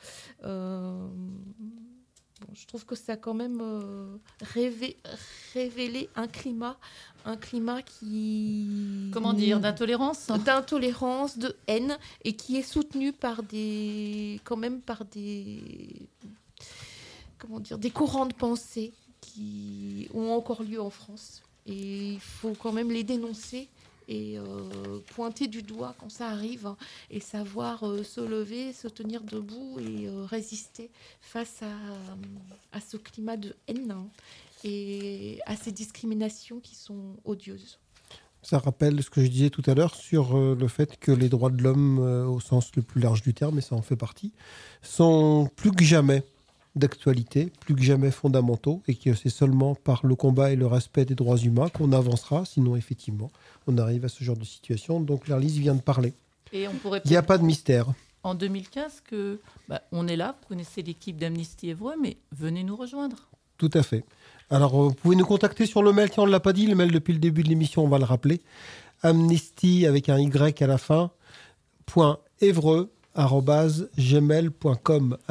Je trouve que ça a quand même révélé un climat qui... Comment dire, d'intolérance ? D'intolérance, de haine, et qui est soutenu par des courants de pensée qui ont encore lieu en France. Et il faut quand même les dénoncer et pointer du doigt quand ça arrive et savoir se lever, se tenir debout et résister face à ce climat de haine et à ces discriminations qui sont odieuses. Ça rappelle ce que je disais tout à l'heure sur le fait que les droits de l'homme, au sens le plus large du terme, et ça en fait partie, sont plus que jamais d'actualité, plus que jamais fondamentaux, et que c'est seulement par le combat et le respect des droits humains qu'on avancera, sinon effectivement on arrive à ce genre de situation. Donc Larlise vient de parler. Et on pourrait il n'y a pas de mystère. En 2015, on est là, vous connaissez l'équipe d'Amnesty Évreux, mais venez nous rejoindre. Tout à fait. Alors vous pouvez nous contacter sur le mail, tiens on ne l'a pas dit, le mail depuis le début de l'émission, on va le rappeler, amnesty avec un Y à la fin, .évreux@gmail.com,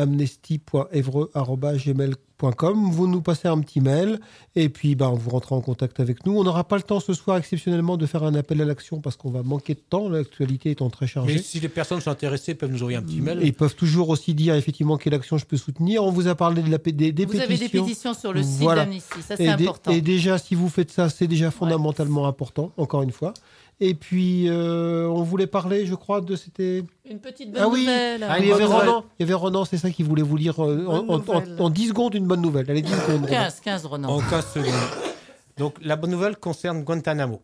amnesty.évreux@gmail.com. Vous nous passez un petit mail et puis vous rentrez en contact avec nous. On n'aura pas le temps ce soir exceptionnellement de faire un appel à l'action parce qu'on va manquer de temps, l'actualité étant très chargée. Mais si les personnes sont intéressées, peuvent nous envoyer un petit mail. Ils peuvent toujours aussi dire effectivement quelle action je peux soutenir. On vous a parlé des pétitions. Vous avez des pétitions sur le site d'Amnesty, ça c'est important. Et déjà, si vous faites ça, c'est déjà fondamentalement important, encore une fois. Et puis, on voulait parler, je crois, c'était... Une petite bonne nouvelle. Il y avait Ronan, c'est ça qu'il voulait vous lire en 10 secondes, une bonne nouvelle. Allez, 10 secondes. 15 Ronan. En 15 secondes. Donc, la bonne nouvelle concerne Guantanamo.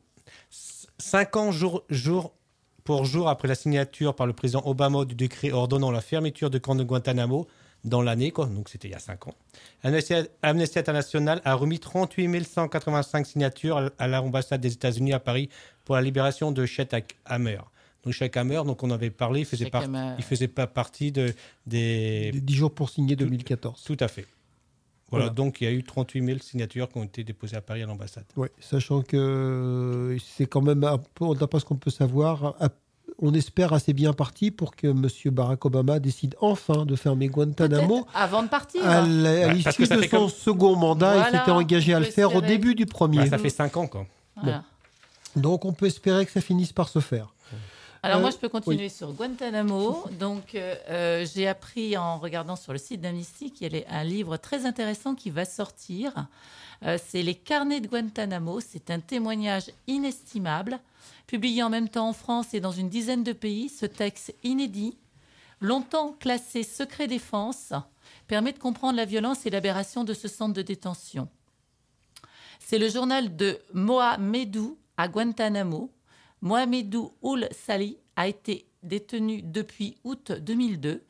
5 ans, jour pour jour, après la signature par le président Obama du décret ordonnant la fermeture du camp de Guantanamo, dans l'année, donc c'était il y a 5 ans. Amnesty International a remis 38 185 signatures à l'ambassade des États-Unis à Paris pour la libération de Chet Hammer. Donc Chet Hammer, donc on avait parlé, il faisait pas partie des 10 jours pour signer 2014. Tout à fait. Voilà, donc il y a eu 38 000 signatures qui ont été déposées à Paris à l'ambassade. Oui, sachant que c'est quand même, d'après ce qu'on peut savoir, on espère assez bien parti pour que M. Barack Obama décide enfin de fermer Guantanamo. Peut-être avant de partir. À l'issue de son second mandat, il s'était engagé à le faire au début du premier. Ça fait 5 ans, quoi. Voilà. Bon. Donc on peut espérer que ça finisse par se faire. Alors moi, je peux continuer sur Guantanamo. Donc, j'ai appris en regardant sur le site d'Amnesty qu'il y a un livre très intéressant qui va sortir. C'est Les Carnets de Guantanamo. C'est un témoignage inestimable, publié en même temps en France et dans une dizaine de pays. Ce texte inédit, longtemps classé secret défense, permet de comprendre la violence et l'aberration de ce centre de détention. C'est le journal de Mohamedou à Guantanamo. Mohamedou Ould Salih a été détenu depuis août 2002.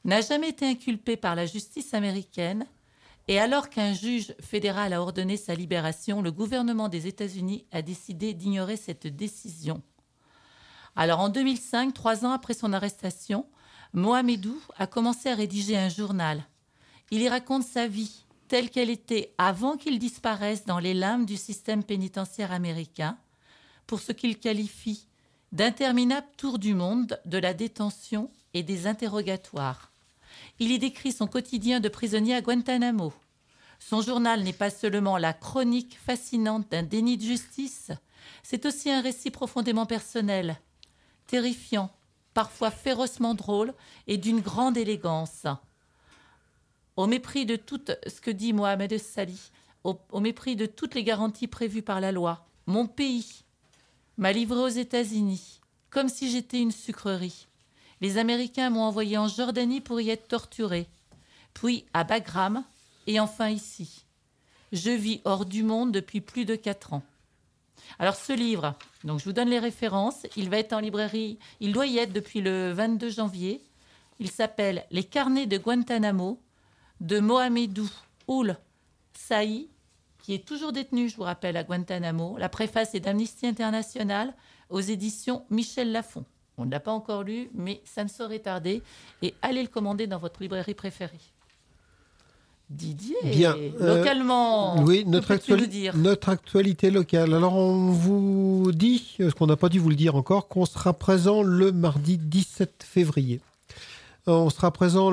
n'a jamais été inculpé par la justice américaine et alors qu'un juge fédéral a ordonné sa libération, le gouvernement des États-Unis a décidé d'ignorer cette décision. Alors en 2005, 3 ans après son arrestation, Mohamedou a commencé à rédiger un journal. Il y raconte sa vie telle qu'elle était avant qu'il disparaisse dans les limbes du système pénitentiaire américain, pour ce qu'il qualifie d'interminable tour du monde de la détention et des interrogatoires. Il y décrit son quotidien de prisonnier à Guantanamo. Son journal n'est pas seulement la chronique fascinante d'un déni de justice, c'est aussi un récit profondément personnel, terrifiant, parfois férocement drôle et d'une grande élégance. Au mépris de tout ce que dit Mohamed Salih, au mépris de toutes les garanties prévues par la loi, mon pays m'a livré aux États-Unis, comme si j'étais une sucrerie. Les Américains m'ont envoyé en Jordanie pour y être torturé, puis à Bagram, et enfin ici. Je vis hors du monde depuis plus de 4 ans. Alors ce livre, donc je vous donne les références, il va être en librairie, il doit y être depuis le 22 janvier. Il s'appelle « Les carnets de Guantanamo » de Mohamedou Ould Saï, qui est toujours détenu, je vous rappelle, à Guantanamo. La préface est d'Amnesty International aux éditions Michel Lafon. On ne l'a pas encore lu, mais ça ne saurait tarder. Et allez le commander dans votre librairie préférée. Didier, bien, localement, oui, que peux-tu nous dire ? Notre actualité locale. Alors, on vous dit, ce qu'on n'a pas dû vous le dire encore, qu'on sera présent le mardi 17 février. On sera présent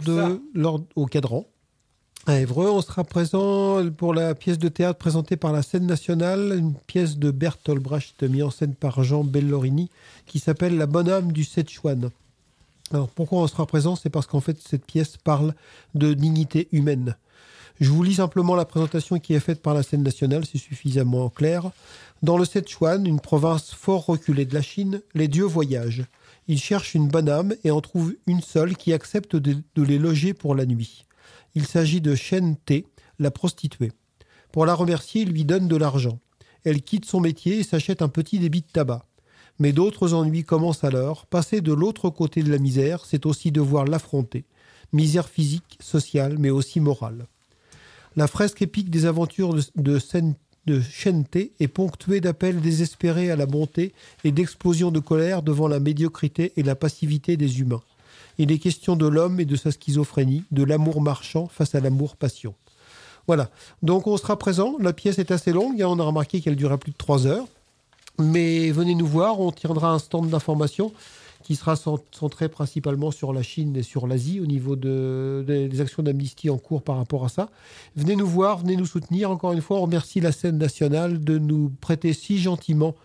au Cadran, à Évreux. On sera présent pour la pièce de théâtre présentée par la Scène nationale, une pièce de Bertolt Brecht mise en scène par Jean Bellorini, qui s'appelle La bonne âme du Szechuan. Alors, pourquoi on sera présent ? C'est parce qu'en fait, cette pièce parle de dignité humaine. Je vous lis simplement la présentation qui est faite par la Scène nationale, c'est suffisamment clair. Dans le Szechuan, une province fort reculée de la Chine, les dieux voyagent. Ils cherchent une bonne âme et en trouvent une seule qui accepte de les loger pour la nuit. Il s'agit de Shen Te, la prostituée. Pour la remercier, il lui donne de l'argent. Elle quitte son métier et s'achète un petit débit de tabac. Mais d'autres ennuis commencent alors. Passer de l'autre côté de la misère, c'est aussi devoir l'affronter. Misère physique, sociale, mais aussi morale. La fresque épique des aventures de Shen Te est ponctuée d'appels désespérés à la bonté et d'explosions de colère devant la médiocrité et la passivité des humains. Il est question de l'homme et de sa schizophrénie, de l'amour marchand face à l'amour-passion. Voilà, donc on sera présent. La pièce est assez longue, on a remarqué qu'elle durait plus de 3 heures. Mais venez nous voir, on tiendra un stand d'information qui sera centré principalement sur la Chine et sur l'Asie au niveau des actions d'amnistie en cours par rapport à ça. Venez nous voir, venez nous soutenir. Encore une fois, on remercie la Scène nationale de nous prêter si gentiment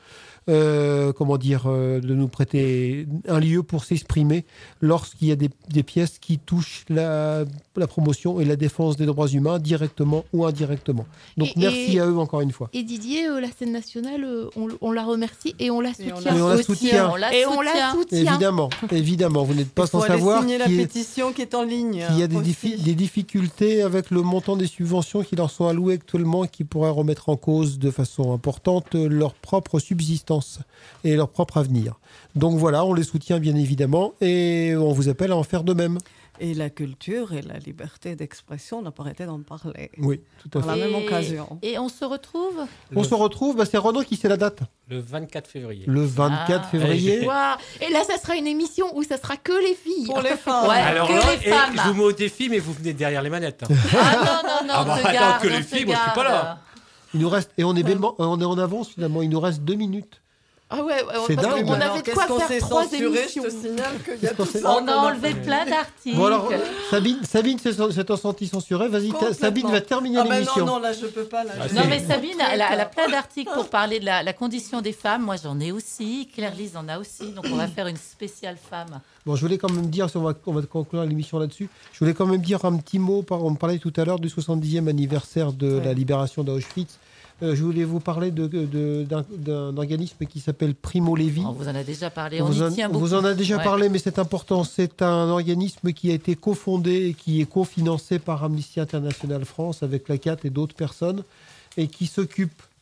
de nous prêter un lieu pour s'exprimer lorsqu'il y a des pièces qui touchent la promotion et la défense des droits humains directement ou indirectement. Donc merci à eux encore une fois. Et Didier, la Scène nationale, on la remercie et on la soutient. Et on la soutient. Et on la soutient. Évidemment, vous n'êtes pas sans savoir qu'il y a la pétition qui est en ligne. Qu'il y a des difficultés avec le montant des subventions qui leur sont allouées actuellement et qui pourraient remettre en cause de façon importante leur propre subsistance et leur propre avenir. Donc voilà, on les soutient bien évidemment et on vous appelle à en faire de même. Et la culture et la liberté d'expression, on n'a pas arrêté d'en parler. Oui, tout à fait. À la même occasion. Et on se retrouve c'est Renaud qui sait la date. Le 24 février. Le 24 février. Wow. Et là, ça sera une émission où ça sera que les filles. Pour les femmes. Ouais, alors que là, les femmes. je vous mets au défi, mais vous venez derrière les manettes. Ah non, attends, que les filles, moi je suis pas là. Il nous reste, et on est en avance finalement, il nous reste 2 minutes. Ah ouais, c'est parce dingue. qu'on avait de quoi faire 3 émissions. Je te signale qu'il y a tout ça. On a enlevé plein d'articles. Bon alors, Sabine s'est sentie censurée. Vas-y, Sabine va terminer l'émission. Non, là je peux pas. Non mais Sabine, elle a plein d'articles pour parler de la condition des femmes. Moi j'en ai aussi, Claire-Lise en a aussi. Donc on va faire une spéciale femme. Bon, je voulais quand même dire, on va conclure l'émission là-dessus, je voulais quand même dire un petit mot, on parlait tout à l'heure du 70e anniversaire de la libération d'Auschwitz. Je voulais vous parler d'un organisme qui s'appelle Primo Levi. On vous en a déjà parlé, on y tient beaucoup. On vous en a déjà parlé, mais c'est important. C'est un organisme qui a été cofondé et qui est cofinancé par Amnesty International France avec la CAT et d'autres personnes et qui s'occupe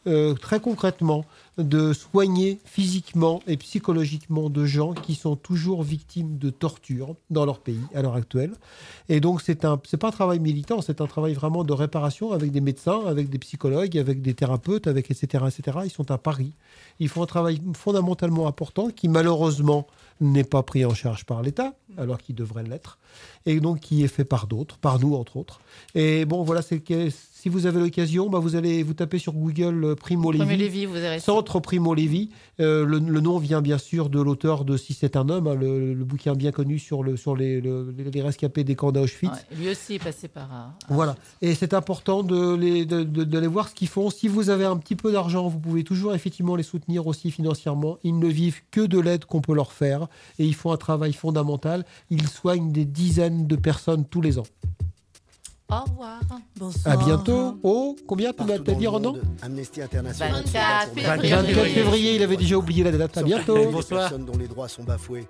très concrètement de soigner physiquement et psychologiquement de gens qui sont toujours victimes de torture dans leur pays à l'heure actuelle. Et donc c'est pas un travail militant, c'est un travail vraiment de réparation avec des médecins, avec des psychologues, avec des thérapeutes, avec etc. Ils sont à Paris. Ils font un travail fondamentalement important qui malheureusement n'est pas pris en charge par l'État, alors qu'il devrait l'être, et donc qui est fait par d'autres, par nous entre autres. Et bon, voilà, c'est que si vous avez l'occasion, vous allez vous taper sur Google Primo Levi, vous verrez Centre Primo Levi. Le nom vient bien sûr de l'auteur de Si c'est un homme, le bouquin bien connu sur les rescapés des camps d'Auschwitz. Ouais, lui aussi est passé par voilà. Et c'est important d'aller voir ce qu'ils font. Si vous avez un petit peu d'argent, vous pouvez toujours effectivement les soutenir aussi financièrement. Ils ne vivent que de l'aide qu'on peut leur faire et ils font un travail fondamental. Ils soignent des dizaines de personnes tous les ans. Au revoir. Bonsoir. À bientôt. Oh, combien tu m'as dit, Ronan? Amnesty International. 24 février, il avait déjà oublié la date. À bientôt. Bonsoir. Personnes dont les droits sont bafoués.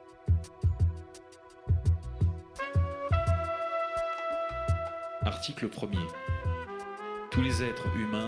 Article 1er. Tous les êtres humains